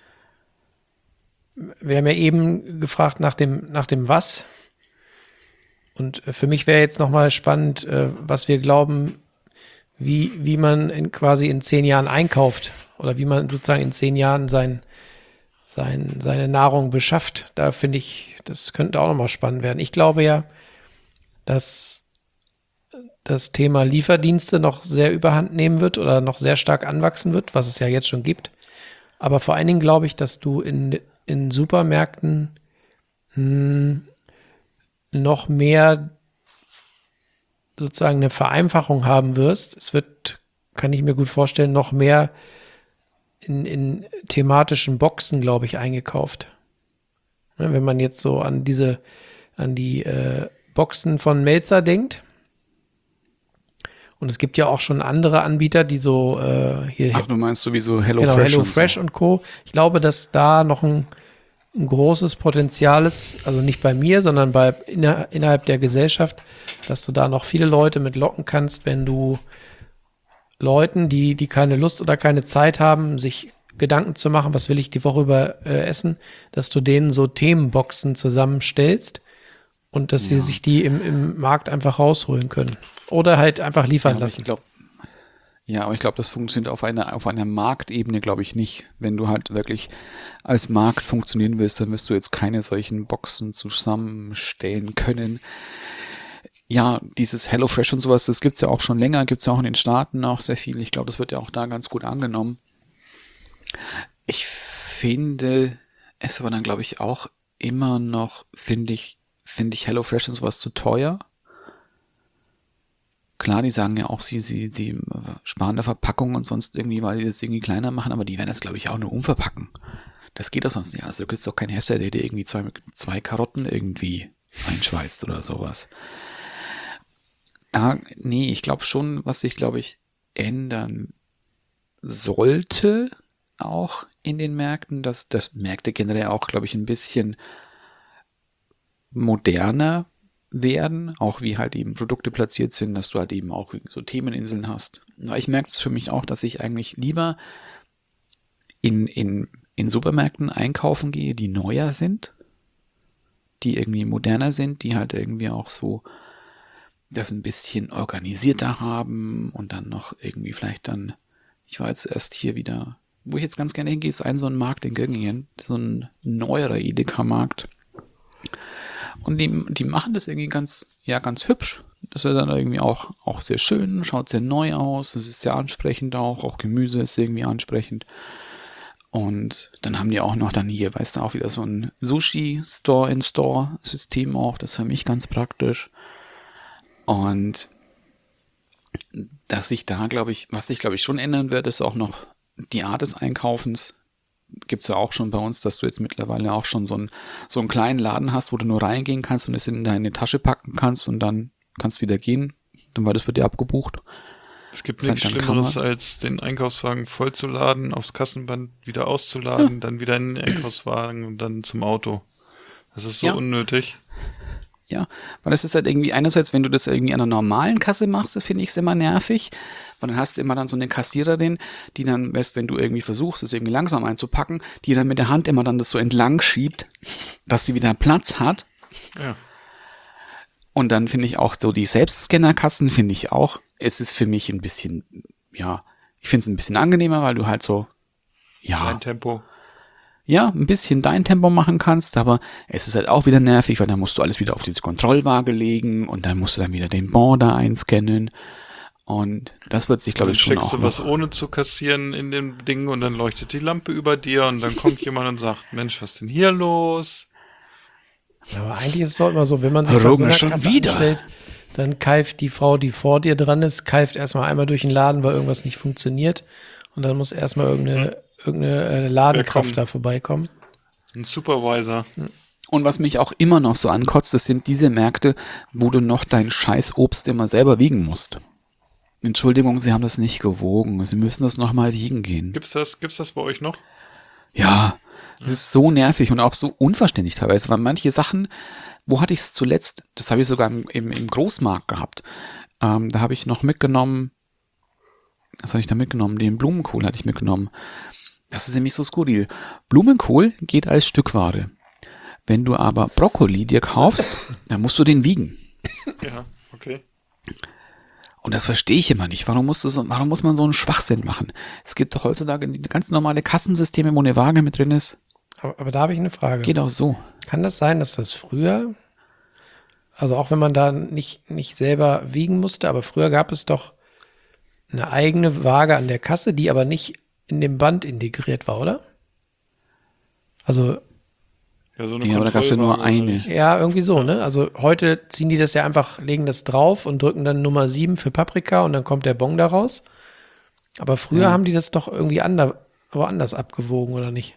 Wir haben ja eben gefragt nach dem Was. Und für mich wäre jetzt nochmal spannend, was wir glauben, wie man quasi in 10 Jahren einkauft oder wie man sozusagen in 10 Jahren sein seine Nahrung beschafft. Da finde ich, das könnte auch nochmal spannend werden. Ich glaube ja, dass das Thema Lieferdienste noch sehr überhand nehmen wird oder noch sehr stark anwachsen wird, was es ja jetzt schon gibt. Aber vor allen Dingen glaube ich, dass du in Supermärkten noch mehr sozusagen eine Vereinfachung haben wirst. Es wird, kann ich mir gut vorstellen, noch mehr in thematischen Boxen, glaube ich, eingekauft. Ne, wenn man jetzt so an die Boxen von Melzer denkt. Und es gibt ja auch schon andere Anbieter, die so hier. Ach, du meinst sowieso Hello genau, Fresh. Hello Fresh und Co. Ich glaube, dass da noch ein großes Potenzial ist, also nicht bei mir, sondern innerhalb der Gesellschaft, dass du da noch viele Leute mit locken kannst, wenn du Leuten, die keine Lust oder keine Zeit haben, sich Gedanken zu machen, was will ich die Woche über essen, dass du denen so Themenboxen zusammenstellst und dass sie sich die im Markt einfach rausholen können. Oder halt einfach liefern lassen. Aber ich glaube, das funktioniert auf einer Marktebene, glaube ich, nicht. Wenn du halt wirklich als Markt funktionieren willst, dann wirst du jetzt keine solchen Boxen zusammenstellen können. Ja, dieses HelloFresh und sowas, das gibt's ja auch schon länger, gibt's ja auch in den Staaten auch sehr viel. Ich glaube, das wird ja auch da ganz gut angenommen. Ich finde es aber dann, glaube ich, auch immer noch, finde ich HelloFresh und sowas zu teuer. Klar, die sagen ja auch, sie sparen der Verpackung und sonst irgendwie, weil die das irgendwie kleiner machen, aber die werden das, glaube ich, auch nur umverpacken. Das geht doch sonst nicht. Also du kriegst doch keinen Hersteller, der dir irgendwie zwei Karotten irgendwie einschweißt oder sowas. Ich glaube schon, was sich, glaube ich, ändern sollte, auch in den Märkten, dass Märkte generell auch, glaube ich, ein bisschen moderner werden, auch wie halt eben Produkte platziert sind, dass du halt eben auch so Themeninseln hast. Aber ich merke es für mich auch, dass ich eigentlich lieber in Supermärkten einkaufen gehe, die neuer sind, die irgendwie moderner sind, die halt irgendwie auch so das ein bisschen organisierter haben und dann noch irgendwie vielleicht dann, ich war jetzt erst hier wieder, wo ich jetzt ganz gerne hingehe, ist so ein Markt in Göttingen, so ein neuerer Edeka-Markt. Und die machen das irgendwie ganz hübsch. Das ist dann irgendwie auch sehr schön, schaut sehr neu aus, es ist sehr ansprechend auch Gemüse ist irgendwie ansprechend. Und dann haben die auch noch dann hier, weißt du, auch wieder so ein Sushi-Store-in-Store-System auch, das ist für mich ganz praktisch. Und dass sich da, was sich, glaube ich, schon ändern wird, ist auch noch die Art des Einkaufens. Gibt's ja auch schon bei uns, dass du jetzt mittlerweile auch schon so einen kleinen Laden hast, wo du nur reingehen kannst und es in deine Tasche packen kannst und dann kannst wieder gehen. Dann war das bei dir abgebucht. Es gibt nichts Schlimmeres, als den Einkaufswagen vollzuladen, aufs Kassenband wieder auszuladen, dann wieder in den Einkaufswagen und dann zum Auto. Das ist so unnötig. Ja, weil es ist halt irgendwie einerseits, wenn du das irgendwie an einer normalen Kasse machst, das finde ich immer nervig, weil dann hast du immer dann so eine Kassiererin, die dann, weißt, wenn du irgendwie versuchst, das irgendwie langsam einzupacken, die dann mit der Hand immer dann das so entlang schiebt, dass sie wieder Platz hat. Ja. Und dann finde ich auch so die Selbstscannerkassen, finde ich auch, es ist für mich ein bisschen, ich finde es ein bisschen angenehmer, weil du halt so, dein Tempo. Ja, ein bisschen dein Tempo machen kannst, aber es ist halt auch wieder nervig, weil dann musst du alles wieder auf diese Kontrollwaage legen und dann musst du dann wieder den Bon da einscannen und das wird sich, glaube ich, schon auch. Dann steckst du was ohne zu kassieren in dem Ding und dann leuchtet die Lampe über dir und dann kommt jemand und sagt, Mensch, was ist denn hier los? Aber eigentlich ist es doch immer so, wenn man sich bei so einer Kasse anstellt, dann keift die Frau, die vor dir dran ist, keift erstmal einmal durch den Laden, weil irgendwas nicht funktioniert und dann muss erstmal irgendeine Ladenkraft da vorbeikommen. Ein Supervisor. Und was mich auch immer noch so ankotzt, das sind diese Märkte, wo du noch dein scheiß Obst immer selber wiegen musst. Entschuldigung, Sie haben das nicht gewogen. Sie müssen das nochmal wiegen gehen. Gibt's das bei euch noch? Ja, das ist so nervig und auch so unverständlich teilweise, weil manche Sachen, wo hatte ich es zuletzt? Das habe ich sogar im Großmarkt gehabt. Da habe ich noch mitgenommen, was habe ich da mitgenommen? Den Blumenkohl hatte ich mitgenommen. Das ist nämlich so skurril. Blumenkohl geht als Stückware. Wenn du aber Brokkoli dir kaufst, dann musst du den wiegen. Ja, okay. Und das verstehe ich immer nicht. Warum muss man so einen Schwachsinn machen? Es gibt doch heutzutage ganz normale Kassensysteme, wo eine Waage mit drin ist. Aber da habe ich eine Frage. Geht auch so. Kann das sein, dass das früher, also auch wenn man da nicht selber wiegen musste, aber früher gab es doch eine eigene Waage an der Kasse, die aber nicht in dem Band integriert war, oder? Also Ja, so eine Ja, aber da gab's ja nur Kontrollwaage, eine. oder? ja, irgendwie so, ne? Also heute ziehen die das ja einfach, legen das drauf und drücken dann Nummer 7 für Paprika und dann kommt der Bon da raus. Aber früher haben die das doch irgendwie woanders abgewogen, oder nicht?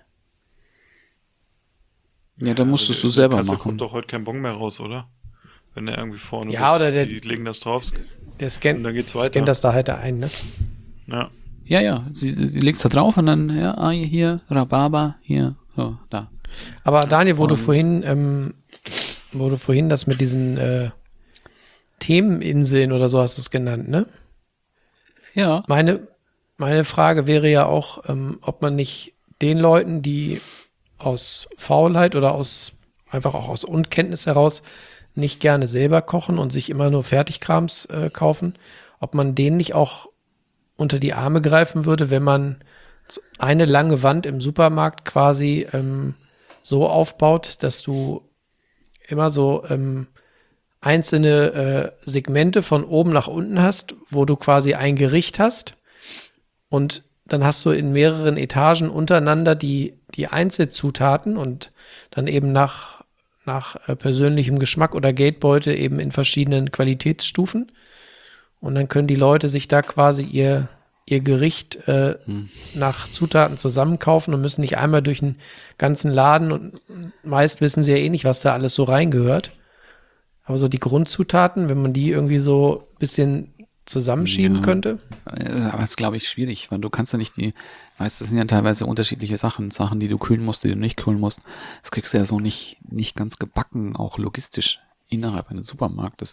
Ja, da musstest du Der selber Kasse machen. kommt doch heute kein Bon mehr raus, oder? Wenn der irgendwie vorne Ja, oder die legen das drauf. Der scannt, Und dann geht's weiter. scannt das da halt ein, ne? Ja. Ja, sie legt's da drauf und dann, ja, hier, Rhabarber, hier, so, da. Aber Daniel, wo du vorhin das mit diesen Themeninseln oder so hast du es genannt, ne? Ja. Meine Frage wäre ja auch, ob man nicht den Leuten, die aus Faulheit oder einfach auch aus Unkenntnis heraus nicht gerne selber kochen und sich immer nur Fertigkrams kaufen, ob man denen nicht auch unter die Arme greifen würde, wenn man eine lange Wand im Supermarkt quasi so aufbaut, dass du immer so einzelne Segmente von oben nach unten hast, wo du quasi ein Gericht hast und dann hast du in mehreren Etagen untereinander die Einzelzutaten und dann eben nach persönlichem Geschmack oder Geldbeutel eben in verschiedenen Qualitätsstufen. Und dann können die Leute sich da quasi ihr Gericht nach Zutaten zusammenkaufen und müssen nicht einmal durch den ganzen Laden und meist wissen sie ja eh nicht, was da alles so reingehört. Aber so die Grundzutaten, wenn man die irgendwie so ein bisschen zusammenschieben könnte. Aber das ist, glaube ich, schwierig, weil du kannst ja nicht weißt, das sind ja teilweise unterschiedliche Sachen, die du kühlen musst, die du nicht kühlen musst. Das kriegst du ja so nicht ganz gebacken, auch logistisch innerhalb eines Supermarktes.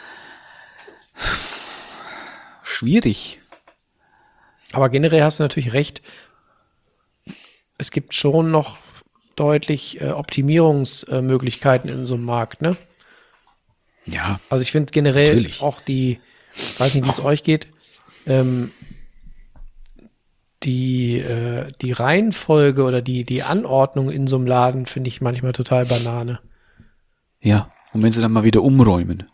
Schwierig. Aber generell hast du natürlich recht. Es gibt schon noch deutlich Optimierungsmöglichkeiten in so einem Markt, ne? Ja. Also ich finde generell Natürlich. auch weiß nicht, wie es euch geht, die Reihenfolge oder die Anordnung in so einem Laden finde ich manchmal total Banane. Ja. Und wenn sie dann mal wieder umräumen.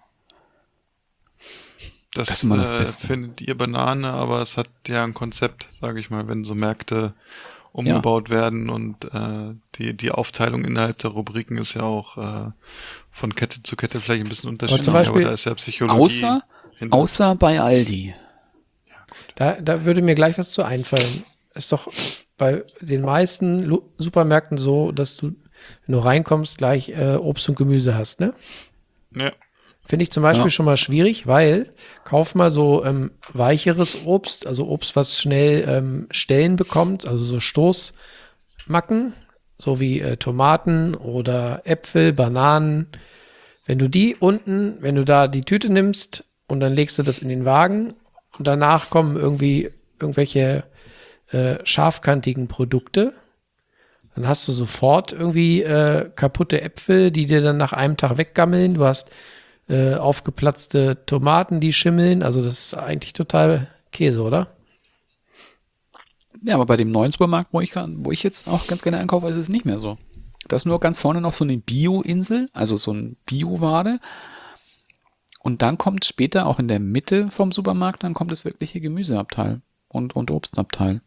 Das ist immer das Beste. findet ihr Banane, aber es hat ja ein Konzept, sage ich mal, wenn so Märkte umgebaut werden und die Aufteilung innerhalb der Rubriken ist ja auch von Kette zu Kette vielleicht ein bisschen unterschiedlich, zum Beispiel, aber da ist ja Psychologie. Außer bei Aldi. Da würde mir gleich was zu einfallen. Ist doch bei den meisten Supermärkten so, dass du, wenn du reinkommst, gleich Obst und Gemüse hast, ne? Ja. Finde ich zum Beispiel schon mal schwierig, weil kauf mal so weicheres Obst, also Obst, was schnell Stellen bekommt, also so Stoßmacken, so wie Tomaten oder Äpfel, Bananen. Wenn du da die Tüte nimmst und dann legst du das in den Wagen und danach kommen irgendwelche scharfkantigen Produkte, dann hast du sofort irgendwie kaputte Äpfel, die dir dann nach einem Tag weggammeln. Du hast aufgeplatzte Tomaten, die schimmeln. Also das ist eigentlich total Käse, oder? Ja, aber bei dem neuen Supermarkt, wo ich jetzt auch ganz gerne einkaufe, ist es nicht mehr so. Da ist nur ganz vorne noch so eine Bio-Insel, also so ein Bio-Ware. Und dann kommt später auch in der Mitte vom Supermarkt, dann kommt das wirkliche Gemüseabteil und Obstabteil.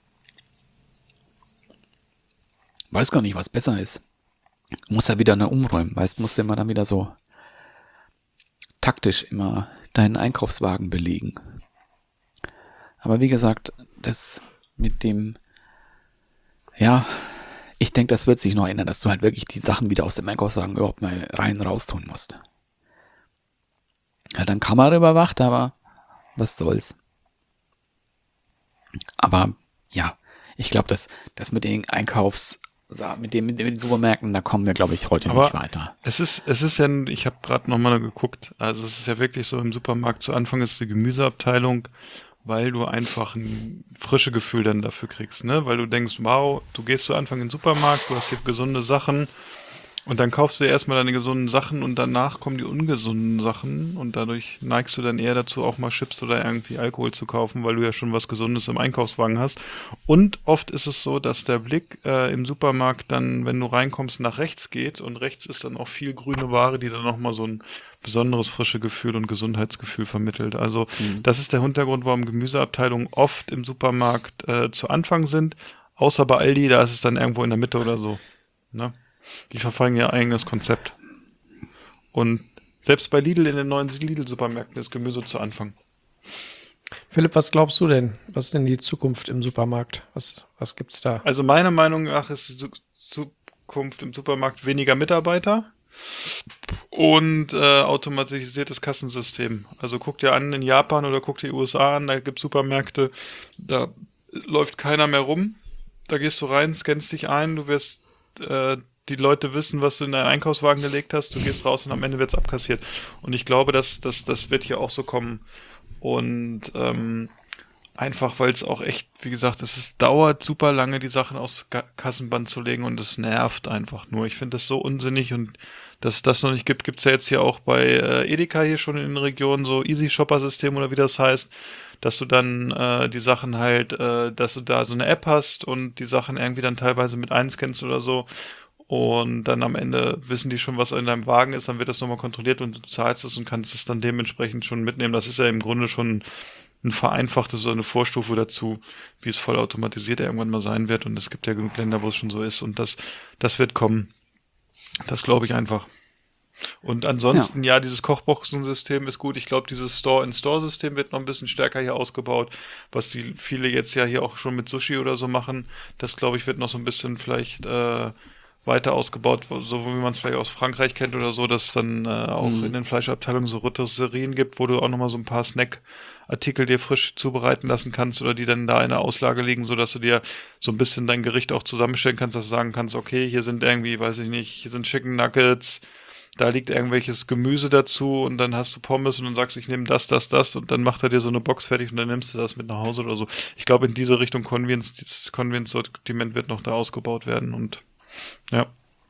Weiß gar nicht, was besser ist. Muss ja wieder umräumen, weißt, musst du immer dann wieder so taktisch immer deinen Einkaufswagen belegen. Aber wie gesagt, das mit dem, ja, ich denke, das wird sich noch ändern, dass du halt wirklich die Sachen wieder aus dem Einkaufswagen überhaupt mal rein raus tun musst. Ja, dann Kamera überwacht, aber was soll's. Aber ja, ich glaube, das mit den mit den Supermärkten, da kommen wir, glaube ich, heute Aber nicht weiter. Es ist ja, ich habe gerade nochmal geguckt, also es ist ja wirklich so im Supermarkt, zu Anfang ist die Gemüseabteilung, weil du einfach ein frische Gefühl dann dafür kriegst, ne? Weil du denkst, wow, du gehst zu Anfang in den Supermarkt, du hast hier gesunde Sachen Und dann kaufst du erstmal deine gesunden Sachen und danach kommen die ungesunden Sachen und dadurch neigst du dann eher dazu, auch mal Chips oder irgendwie Alkohol zu kaufen, weil du ja schon was Gesundes im Einkaufswagen hast. Und oft ist es so, dass der Blick im Supermarkt dann, wenn du reinkommst, nach rechts geht und rechts ist dann auch viel grüne Ware, die dann nochmal so ein besonderes frische Gefühl und Gesundheitsgefühl vermittelt. Also das ist der Hintergrund, warum Gemüseabteilungen oft im Supermarkt zu Anfang sind, außer bei Aldi, da ist es dann irgendwo in der Mitte oder so, ne? Die verfolgen ihr eigenes Konzept. Und selbst bei Lidl in den neuen Lidl-Supermärkten ist Gemüse zu Anfang. Philipp, was glaubst du denn? Was ist denn die Zukunft im Supermarkt? Was gibt's da? Also meiner Meinung nach ist die Zukunft im Supermarkt weniger Mitarbeiter und automatisiertes Kassensystem. Also guck dir an in Japan oder guck dir die USA an, da gibt's Supermärkte, da läuft keiner mehr rum. Da gehst du rein, scannst dich ein, du wirst die Leute wissen, was du in deinen Einkaufswagen gelegt hast, du gehst raus und am Ende wird's abkassiert. Und ich glaube, das wird hier auch so kommen. Und einfach, weil es auch echt, wie gesagt, dauert super lange, die Sachen aus Kassenband zu legen und es nervt einfach nur. Ich finde das so unsinnig und dass es das noch nicht gibt, gibt's ja jetzt hier auch bei Edeka hier schon in den Regionen so Easy-Shopper-System oder wie das heißt, dass du dann die Sachen halt, dass du da so eine App hast und die Sachen irgendwie dann teilweise mit einscannst oder so. Und dann am Ende wissen die schon, was in deinem Wagen ist, dann wird das nochmal kontrolliert und du zahlst es und kannst es dann dementsprechend schon mitnehmen. Das ist ja im Grunde schon ein vereinfachtes, so eine Vorstufe dazu, wie es vollautomatisiert irgendwann mal sein wird. Und es gibt ja genug Länder, wo es schon so ist. Und das wird kommen. Das glaube ich einfach. Und ansonsten, ja, dieses Kochboxensystem ist gut. Ich glaube, dieses Store-in-Store-System wird noch ein bisschen stärker hier ausgebaut, was viele jetzt ja hier auch schon mit Sushi oder so machen. Das, glaube ich, wird noch so ein bisschen vielleicht weiter ausgebaut, so wie man es vielleicht aus Frankreich kennt oder so, dass es dann auch in den Fleischabteilungen so Rotisserien gibt, wo du auch nochmal so ein paar Snackartikel dir frisch zubereiten lassen kannst oder die dann da in der Auslage liegen, sodass du dir so ein bisschen dein Gericht auch zusammenstellen kannst, dass du sagen kannst, okay, hier sind irgendwie, weiß ich nicht, hier sind Chicken Nuggets, da liegt irgendwelches Gemüse dazu und dann hast du Pommes und dann sagst du, ich nehme das und dann macht er dir so eine Box fertig und dann nimmst du das mit nach Hause oder so. Ich glaube, in diese Richtung dieses Convenience-Sortiment wird noch da ausgebaut werden und ja.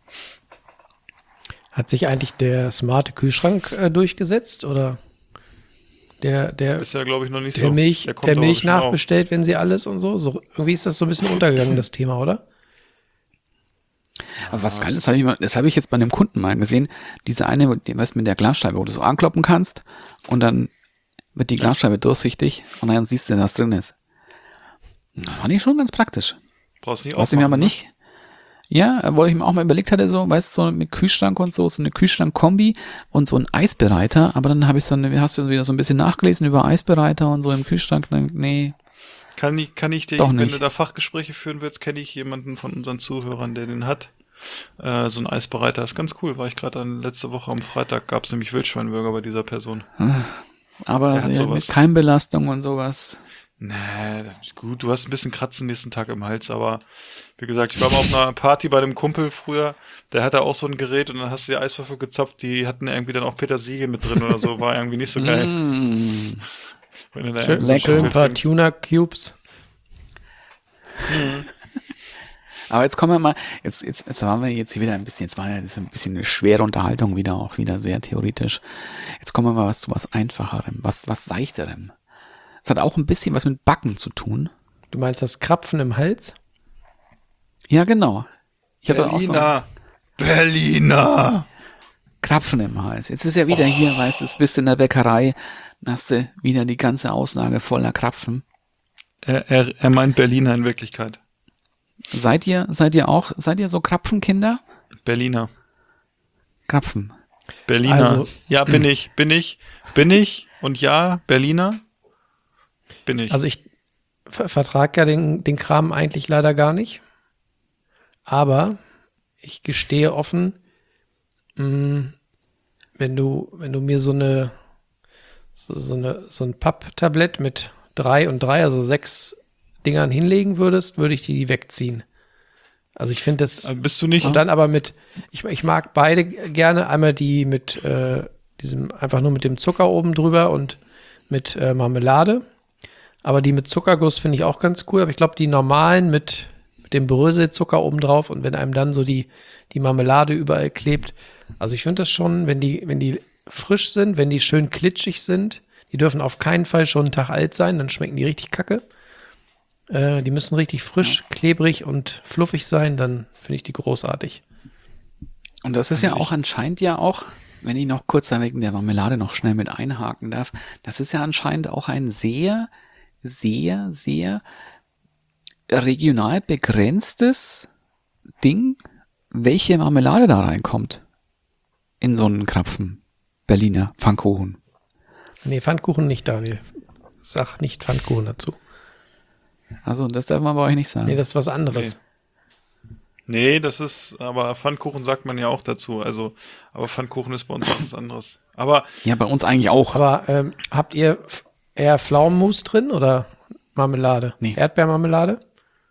Hat sich eigentlich der smarte Kühlschrank durchgesetzt oder der ist ja, glaube ich, noch nicht der so. Der Milch nachbestellt, wenn sie alles und so? Irgendwie ist das so ein bisschen untergegangen, das Thema, oder? Aber was geil ist, das habe ich jetzt bei einem Kunden mal gesehen, diese eine, weißt du, mit der Glasscheibe, wo du so ankloppen kannst und dann wird die Glasscheibe durchsichtig und dann siehst du, was drin ist. Das fand ich schon ganz praktisch. Brauchst nicht was ich mir aber nicht. Ja, wo ich mir auch mal überlegt hatte, so, weißt du, so mit Kühlschrank und so eine Kühlschrank-Kombi und so ein Eisbereiter, aber dann hast du wieder so ein bisschen nachgelesen über Eisbereiter und so im Kühlschrank, nee. Kann ich dir, wenn du da Fachgespräche führen willst, kenne ich jemanden von unseren Zuhörern, der den hat. So ein Eisbereiter ist ganz cool, war ich gerade letzte Woche am Freitag, gab es nämlich Wildschweinburger bei dieser Person. Aber mit Keimbelastung und sowas. Nee, gut, du hast ein bisschen Kratzen nächsten Tag im Hals, aber wie gesagt, ich war mal auf einer Party bei einem Kumpel früher, der hatte auch so ein Gerät und dann hast du die Eiswürfel gezapft, die hatten irgendwie dann auch Petersilie mit drin oder so, war irgendwie nicht so geil. Schön ein paar Tuna-Cubes. Aber jetzt kommen wir mal, jetzt waren wir jetzt hier wieder ein bisschen, jetzt war ja ein bisschen eine schwere Unterhaltung wieder, auch wieder sehr theoretisch. Jetzt kommen wir mal zu was Einfacherem, was Seichterem. Das hat auch ein bisschen was mit Backen zu tun. Du meinst das Krapfen im Hals? Ja, genau. Ich hatte auch so Berliner! Krapfen im Hals. Jetzt ist ja wieder hier, weißt du, bist du in der Bäckerei, dann hast du wieder die ganze Auslage voller Krapfen. Er meint Berliner in Wirklichkeit. Seid ihr so Krapfenkinder? Berliner. Krapfen. Berliner. Also, ja, bin ich. Und ja, Berliner. Bin ich. Also ich vertrage ja den Kram eigentlich leider gar nicht. Aber ich gestehe offen, wenn du mir so ein Papptablett mit 3 und 3, also 6 Dingern hinlegen würdest, würde ich die wegziehen. Also ich finde das. Bist du nicht? Und dann aber ich mag beide gerne. Einmal die mit einfach nur mit dem Zucker oben drüber und mit Marmelade. Aber die mit Zuckerguss finde ich auch ganz cool. Aber ich glaube, die normalen mit mit dem Bröselzucker oben drauf und wenn einem dann so die Marmelade überall klebt. Also ich finde das schon, wenn die frisch sind, wenn die schön klitschig sind, die dürfen auf keinen Fall schon einen Tag alt sein, dann schmecken die richtig kacke. Die müssen richtig frisch, klebrig und fluffig sein, dann finde ich die großartig. Und das ist ja auch anscheinend wenn ich noch kurz da wegen der Marmelade noch schnell mit einhaken darf, das ist ja anscheinend auch ein sehr, sehr, sehr regional begrenztes Ding, welche Marmelade da reinkommt in so einen Krapfen Berliner Pfannkuchen. Nee, Pfannkuchen nicht, Daniel. Sag nicht Pfannkuchen dazu. Also, das darf man bei euch nicht sagen. Nee, das ist was anderes. Nee, das ist, aber Pfannkuchen sagt man ja auch dazu. Also, aber Pfannkuchen ist bei uns auch was anderes. Aber Ja, bei uns eigentlich auch. Aber habt ihr eher Pflaumenmus drin oder Marmelade? Nee. Erdbeermarmelade?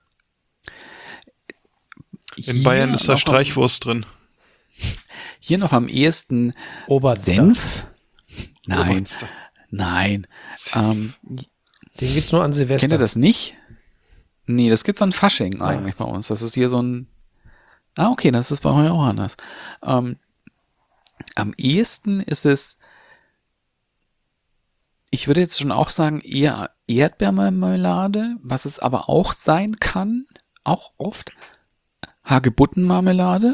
in Bayern ist da noch Streichwurst drin. Hier noch am ehesten Oberster. Senf. Nein, Oberster. nein. Den gibt's nur an Silvester. Kennt ihr das nicht? Nee, das gibt's an Fasching eigentlich bei uns. Das ist hier so ein... okay, das ist bei euch auch anders. Am ehesten ist es, ich würde jetzt schon auch sagen, eher Erdbeermarmelade, was es aber auch sein kann, auch oft, Hagebuttenmarmelade.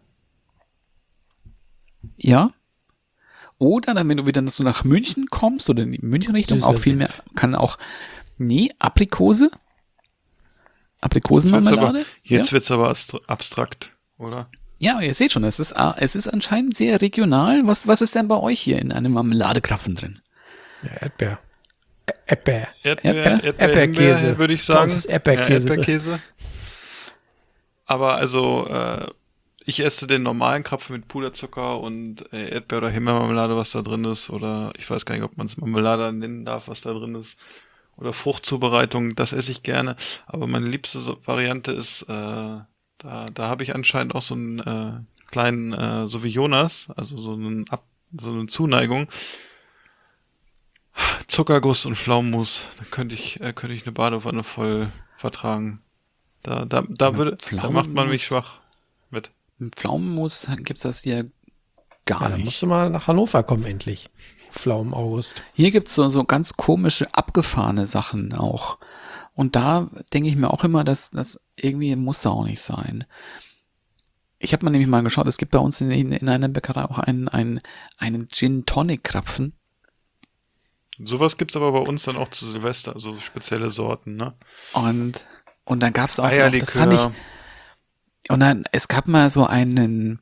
Ja. Oder dann, wenn du wieder so nach München kommst oder in die München-Richtung, Süßer auch viel mehr, Senf. kann auch, Aprikose. Aprikosenmarmelade. Jetzt wird's aber abstrakt, oder? Ja, ihr seht schon, es ist anscheinend sehr regional. Was ist denn bei euch hier in einem Marmeladekrapfen drin? Ja, Erdbeer. Erdbeer. Erdbeerkäse, Erdbeerkäse. würde ich Bei sagen. uns ist Erdbeerkäse. Ja, Erdbeerkäse. Aber also, ich esse den normalen Krapfen mit Puderzucker und Erdbeer- oder Himbeermarmelade, was da drin ist. Oder ich weiß gar nicht, ob man es Marmelade nennen darf, was da drin ist. Oder Fruchtzubereitung, das esse ich gerne. Aber meine liebste Variante ist, da habe ich anscheinend auch so einen kleinen, so wie Jonas, also so eine Zuneigung. Zuckerguss und Pflaumenmus, da könnte ich eine Badewanne voll vertragen. Da macht man mich schwach mit. Mit Pflaumenmus gibt's das hier gar Ja, dann nicht. musst du mal nach Hannover kommen, endlich. Pflaumen August. Hier gibt's so ganz komische, abgefahrene Sachen auch. Und da denke ich mir auch immer, dass das irgendwie muss da auch nicht sein. Ich habe mal nämlich mal geschaut, es gibt bei uns in einer Bäckerei auch einen Gin-Tonic-Krapfen. Sowas gibt's aber bei uns dann auch zu Silvester, also so spezielle Sorten, ne? Und dann gab's auch noch, Eierlikör. das fand ich, und dann, es gab mal so einen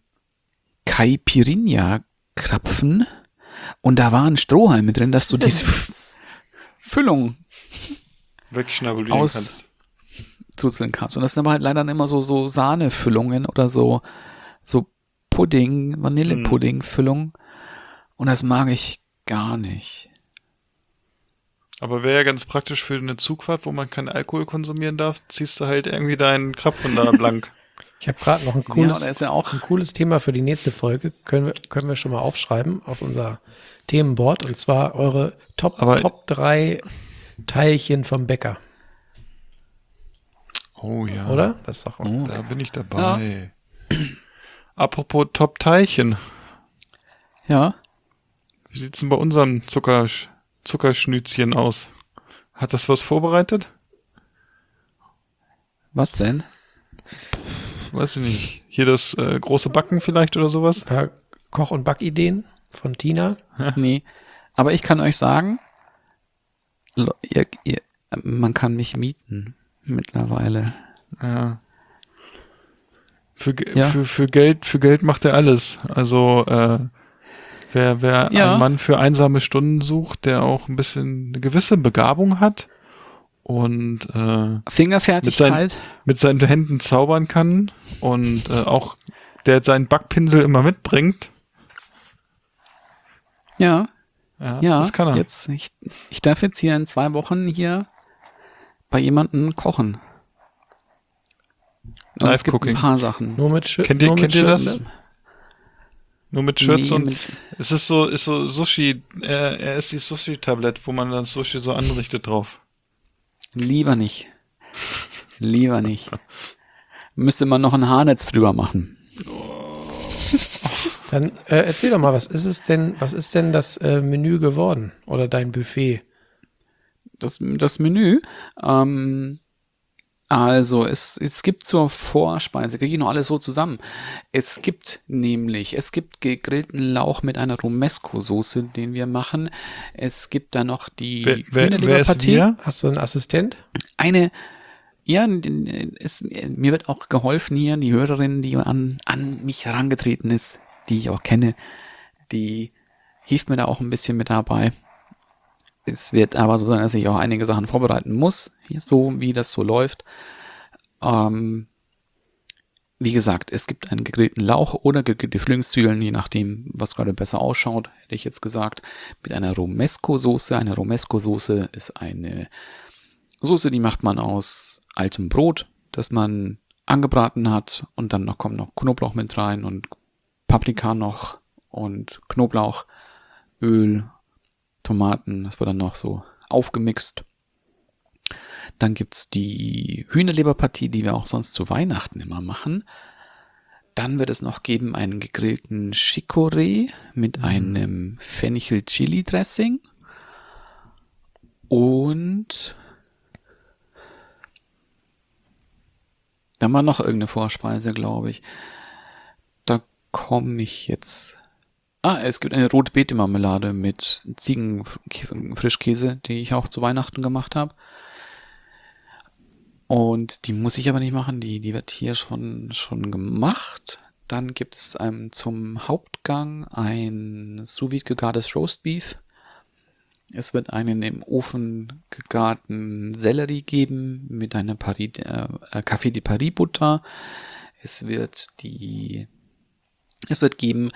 Caipirinha-Krapfen und da waren Strohhalme drin, dass du diese Füllung Wegschnabulieren kannst. zuzeln kannst. Und das sind aber halt leider immer so Sahnefüllungen oder so Pudding, Vanillepudding-Füllung. Und das mag ich gar nicht. Aber wäre ja ganz praktisch für eine Zugfahrt, wo man keinen Alkohol konsumieren darf, ziehst du halt irgendwie deinen Krapfen da blank. Ich habe gerade noch ein Ja, cooles, da ist ja auch ein cooles Thema für die nächste Folge. Können wir schon mal aufschreiben auf unser Themenboard. Und zwar eure Top 3 Teilchen vom Bäcker. Oh ja. Oder? Das ist doch Da bin ich dabei. Ja. Apropos Top-Teilchen. ja. Wie sieht's denn bei unserem Zuckerschnützchen aus? Hat das was vorbereitet? Was denn? Weiß ich nicht. Hier das große Backen vielleicht oder sowas? ein paar Koch- und Backideen von Tina. Nee. Aber ich kann euch sagen, man kann mich mieten mittlerweile. Ja. Für Geld macht er alles. Also wer einen Mann für einsame Stunden sucht, der auch ein bisschen eine gewisse Begabung hat und Fingerfertigkeit. mit seinen Händen zaubern kann und auch der seinen Backpinsel immer mitbringt. Ja, das kann er. Jetzt, ich darf jetzt hier in 2 Wochen hier bei jemandem kochen. Und es gibt Live-Cooking. ein paar Sachen. Nur mit Kennt ihr das? Nur mit Shirts Nee, und es ist so Sushi, er ist die Sushi-Tablett, wo man dann Sushi so anrichtet drauf. Lieber nicht. Lieber nicht. Müsste man noch ein Haarnetz drüber machen. Dann erzähl doch mal, was ist denn das Menü geworden? Oder dein Buffet? Das Menü, also es gibt zur Vorspeise, kriege ich noch alles so zusammen. Es gibt gegrillten Lauch mit einer Romesco-Soße, den wir machen. Es gibt da noch die Hühnerleberpartie. Hast du einen Assistent? Mir wird auch geholfen hier, die Hörerin, die an mich herangetreten ist, die ich auch kenne, die hilft mir da auch ein bisschen mit dabei. Es wird aber so sein, dass ich auch einige Sachen vorbereiten muss, so wie das so läuft. Wie gesagt, es gibt einen gegrillten Lauch oder gegrillte Frühlingszwiebeln, je nachdem, was gerade besser ausschaut, hätte ich jetzt gesagt, mit einer Romesco-Soße. Eine Romesco-Soße ist eine Soße, die macht man aus altem Brot, das man angebraten hat, und dann kommt noch Knoblauch mit rein und Paprika noch und Knoblauch, Öl, Tomaten, das wird dann noch so aufgemixt. Dann gibt's die Hühnerleberpartie, die wir auch sonst zu Weihnachten immer machen. Dann wird es noch geben einen gegrillten Chicorée mit einem Fenchel-Chili-Dressing. Und dann war noch irgendeine Vorspeise, glaube ich. Da komme ich jetzt... es gibt eine Rotbeete-Marmelade mit Ziegenfrischkäse, die ich auch zu Weihnachten gemacht habe. Und die muss ich aber nicht machen, die wird hier schon gemacht. Dann gibt es zum Hauptgang ein sous-vide gegartes Roastbeef. Es wird einen im Ofen gegarten Sellerie geben mit einer Café de Paris Butter. Es wird geben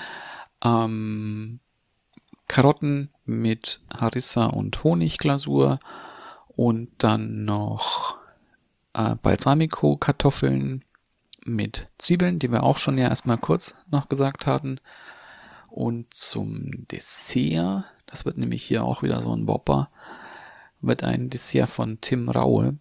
Karotten mit Harissa und Honigglasur und dann noch Balsamico-Kartoffeln mit Zwiebeln, die wir auch schon ja erstmal kurz noch gesagt hatten. Und zum Dessert, das wird nämlich hier auch wieder so ein Whopper, wird ein Dessert von Tim Raue,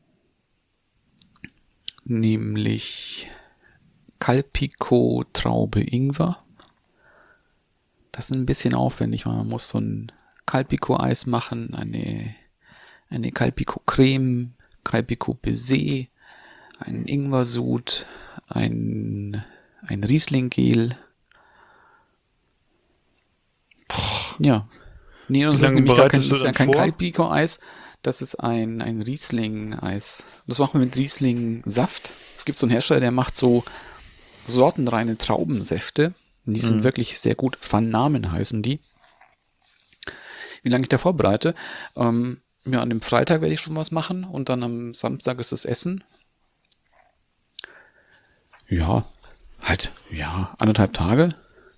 nämlich Calpico Traube Ingwer. Das ist ein bisschen aufwendig, weil man muss so ein Calpico-Eis machen, eine Calpico-Creme, Calpico Baiser, ein Ingwer-Sud, ein Riesling-Gel. Ja. Nee, das ist nämlich kein Calpico-Eis, das ist ein Riesling-Eis. Das machen wir mit Riesling-Saft. Es gibt so einen Hersteller, der macht so sortenreine Traubensäfte. Die sind wirklich sehr gut. Van Namen heißen die. Wie lange ich da vorbereite? An dem Freitag werde ich schon was machen und dann am Samstag ist das Essen. Ja, 1,5 Tage.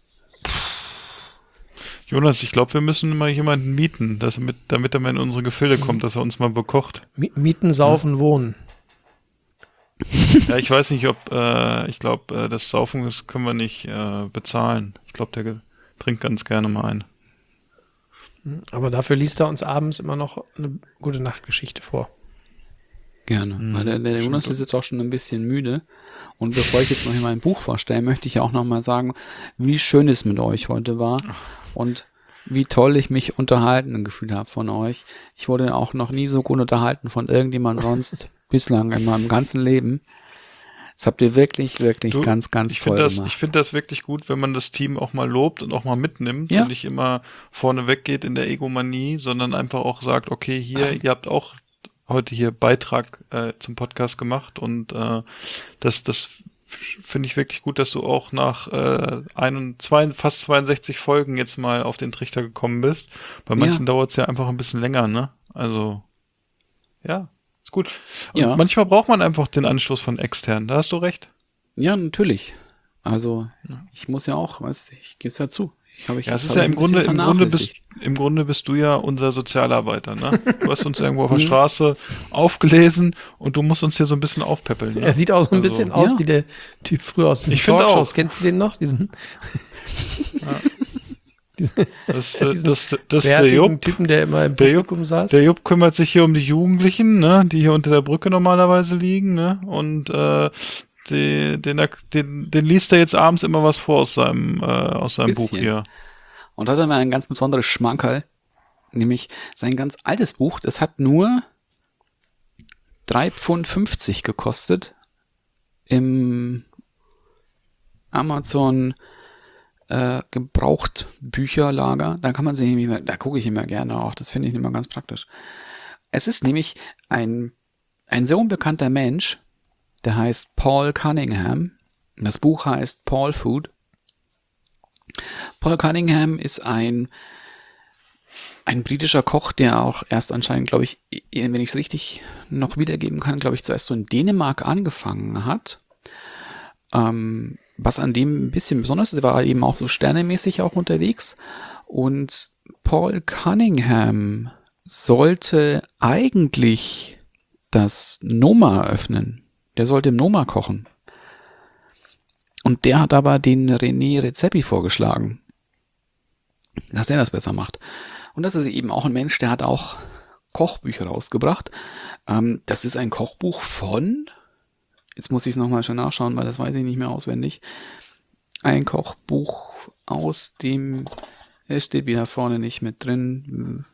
Jonas, ich glaube, wir müssen mal jemanden mieten, damit er mal in unsere Gefilde kommt, dass er uns mal bekocht. Mieten, saufen, wohnen. Ja, ich weiß nicht, ich glaube, das Saufen, das können wir nicht bezahlen. Ich glaube, der trinkt ganz gerne mal ein. Aber dafür liest er uns abends immer noch eine gute Nachtgeschichte vor. Gerne, weil der Jonas ist jetzt auch schon ein bisschen müde. Und bevor ich jetzt noch mein Buch vorstelle, möchte ich ja auch noch mal sagen, wie schön es mit euch heute war und wie toll ich mich unterhalten gefühlt habe von euch. Ich wurde auch noch nie so gut unterhalten von irgendjemand sonst bislang in meinem ganzen Leben. Das habt ihr wirklich ganz toll gemacht. Ich finde das wirklich gut, wenn man das Team auch mal lobt und auch mal mitnimmt und nicht immer vorne weggeht in der Egomanie, sondern einfach auch sagt, okay, hier, ihr habt auch heute hier Beitrag zum Podcast gemacht und das finde ich wirklich gut, dass du auch nach fast 62 Folgen jetzt mal auf den Trichter gekommen bist. Bei manchen dauert es ja einfach ein bisschen länger, ne? Also, ja. Ist gut. Und manchmal braucht man einfach den Anstoß von extern, da hast du recht. Ja, natürlich. Also, ich muss ja auch, ich gebe es dazu. Es ist ja im Grunde bist du ja unser Sozialarbeiter, ne? Du hast uns irgendwo auf der Straße aufgelesen und du musst uns hier so ein bisschen aufpäppeln. Ne? Er sieht auch so ein bisschen aus wie der Typ früher aus den Talkshows. Kennst du den noch? Diesen das ist der Jupp, Typen, der immer im Publikum saß. Der Jupp kümmert sich hier um die Jugendlichen, ne, die hier unter der Brücke normalerweise liegen, ne, und den liest er jetzt abends immer was vor aus seinem Buch hier. Und da hat er mal ein ganz besonderes Schmankerl, nämlich sein ganz altes Buch, das hat nur 3,50 Pfund gekostet im Amazon Gebrauchtbücherlager. Da kann man sich nämlich, da gucke ich immer gerne auch, das finde ich immer ganz praktisch. Es ist nämlich ein sehr unbekannter Mensch, der heißt Paul Cunningham. Das Buch heißt Paul Food. Paul Cunningham ist ein britischer Koch, der auch erst anscheinend, glaube ich, wenn ich es richtig noch wiedergeben kann, glaube ich, zuerst so in Dänemark angefangen hat. Was an dem ein bisschen besonders ist, war eben auch so sternemäßig auch unterwegs. Und Paul Cunningham sollte eigentlich das Noma öffnen. Der sollte im Noma kochen. Und der hat aber den René Redzepi vorgeschlagen, dass der das besser macht. Und das ist eben auch ein Mensch, der hat auch Kochbücher rausgebracht. Das ist ein Kochbuch von, jetzt muss ich es nochmal schon nachschauen, weil das weiß ich nicht mehr auswendig. Ein Kochbuch aus dem, es steht wieder vorne nicht mit drin.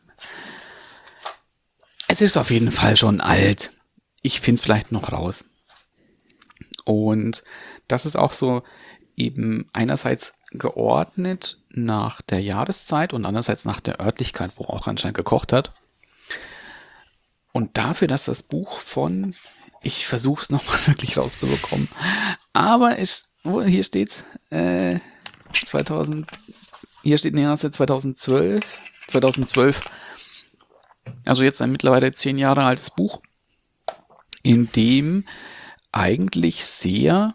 Es ist auf jeden Fall schon alt. Ich finde es vielleicht noch raus. Und das ist auch so eben einerseits geordnet nach der Jahreszeit und andererseits nach der Örtlichkeit, wo er auch anscheinend gekocht hat. Und dafür, dass das Buch von, ich versuche es nochmal wirklich rauszubekommen, aber hier steht's, 2012, also jetzt ein mittlerweile 10 Jahre altes Buch, in dem eigentlich sehr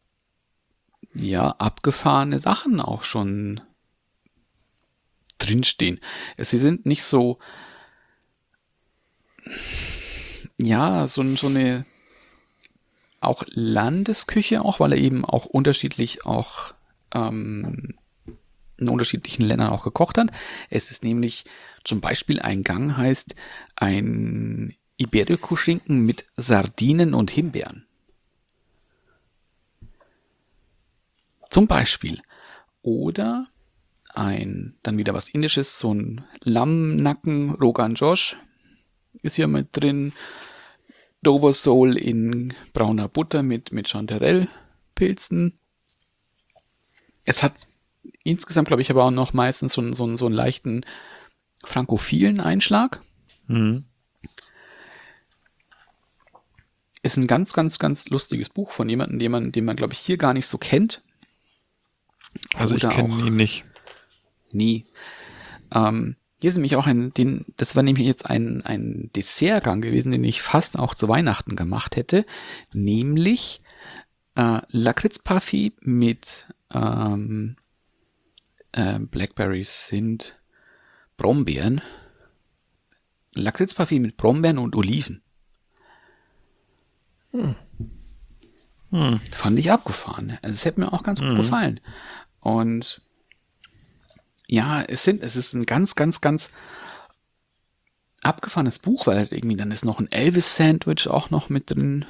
abgefahrene Sachen auch schon drinstehen. Sie sind nicht so so eine auch Landesküche auch, weil er eben auch unterschiedlich auch in unterschiedlichen Ländern auch gekocht hat. Es ist nämlich zum Beispiel ein Gang heißt ein Iberico-Schinken mit Sardinen und Himbeeren. Zum Beispiel. Oder dann wieder was Indisches, so ein Lammnacken Rogan Josh ist hier mit drin. Dover Sole in brauner Butter mit Chanterelle-Pilzen. Es hat insgesamt, glaube ich, aber auch noch meistens so einen leichten frankophilen Einschlag. Mhm. Ist ein ganz, ganz, ganz lustiges Buch von jemandem, den man, glaube ich, hier gar nicht so kennt. Also ich kenne ihn nicht. Nie. Hier ist nämlich auch das war nämlich jetzt ein Dessertgang gewesen, den ich fast auch zu Weihnachten gemacht hätte, nämlich Lakritz-Parfait mit Blackberries sind Brombeeren. Lakritz-Parfait mit Brombeeren und Oliven. Fand ich abgefahren. Das hätte mir auch ganz gut gefallen. Und ja, es ist ein ganz, ganz, ganz abgefahrenes Buch, weil irgendwie dann ist noch ein Elvis-Sandwich auch noch mit drin.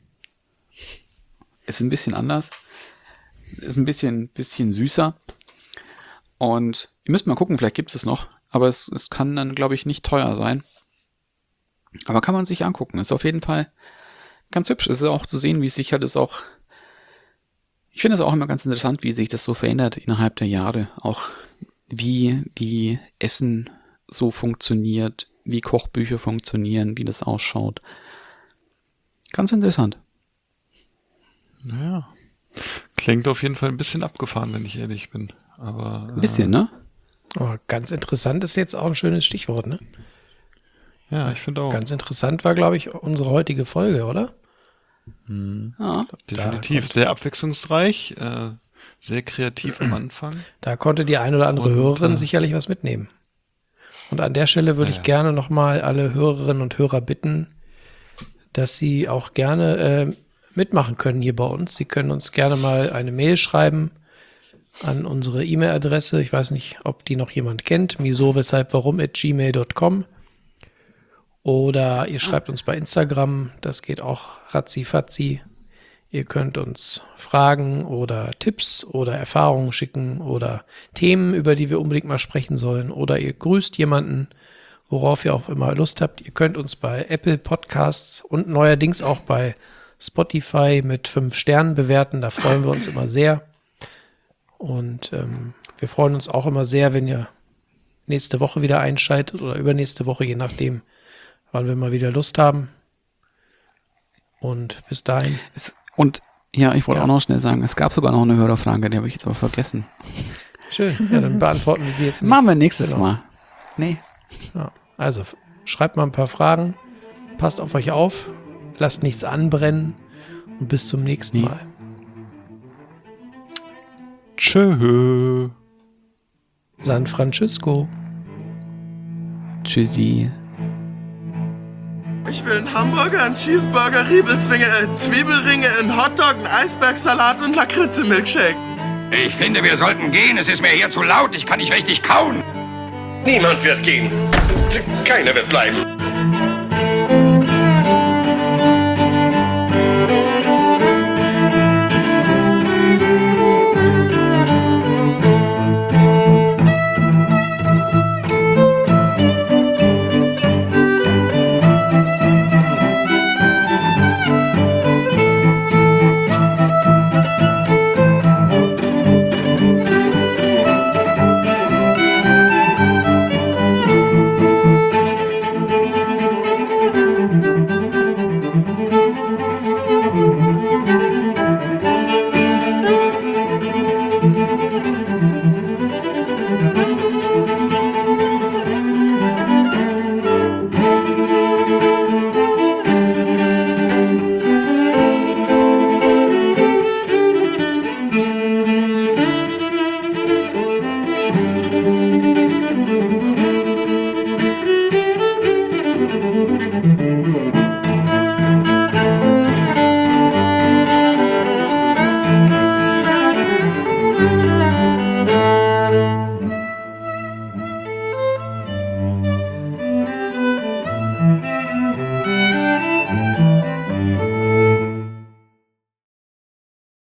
Ist ein bisschen anders. Ist ein bisschen süßer. Und ihr müsst mal gucken, vielleicht gibt es noch. Aber es kann dann, glaube ich, nicht teuer sein. Aber kann man sich angucken. Ist auf jeden Fall ganz hübsch. Es ist auch zu sehen, wie sich halt ich finde es auch immer ganz interessant, wie sich das so verändert innerhalb der Jahre. Auch wie Essen so funktioniert, wie Kochbücher funktionieren, wie das ausschaut. Ganz interessant. Naja. Klingt auf jeden Fall ein bisschen abgefahren, wenn ich ehrlich bin. Aber ein bisschen, ne? Oh, ganz interessant ist jetzt auch ein schönes Stichwort, ne? Ja, ich finde auch. Ganz interessant war, glaube ich, unsere heutige Folge, oder? Ja, definitiv. Sehr abwechslungsreich, sehr kreativ am Anfang. Da konnte die ein oder andere Hörerin sicherlich was mitnehmen. Und an der Stelle würde ich gerne nochmal alle Hörerinnen und Hörer bitten, dass sie auch gerne mitmachen können hier bei uns. Sie können uns gerne mal eine Mail schreiben an unsere E-Mail-Adresse. Ich weiß nicht, ob die noch jemand kennt. wieso-weshalb-warum@gmail.com. Oder ihr schreibt uns bei Instagram. Das geht auch ratzi-fatzi. Ihr könnt uns Fragen oder Tipps oder Erfahrungen schicken oder Themen, über die wir unbedingt mal sprechen sollen. Oder ihr grüßt jemanden, worauf ihr auch immer Lust habt. Ihr könnt uns bei Apple Podcasts und neuerdings auch bei Spotify mit 5 Sternen bewerten. Da freuen wir uns immer sehr. Und wir freuen uns auch immer sehr, wenn ihr nächste Woche wieder einschaltet oder übernächste Woche, je nachdem, wann wir mal wieder Lust haben. Und bis dahin. Und ja, ich wollte auch noch schnell sagen, es gab sogar noch eine Hörerfrage, die habe ich jetzt aber vergessen. Schön, ja, dann beantworten wir sie jetzt nicht. Machen wir nächstes Mal. Nee. Ja, also schreibt mal ein paar Fragen, passt auf euch auf, lasst nichts anbrennen und bis zum nächsten Mal. Tschö. San Francisco. Tschüssi. Ich will einen Hamburger, einen Cheeseburger, Riebelzwinge, Zwiebelringe, einen Hotdog, einen Eisbergsalat und Lakritze-Milkshake. Ich finde, wir sollten gehen. Es ist mir hier zu laut. Ich kann nicht richtig kauen. Niemand wird gehen. Keiner wird bleiben.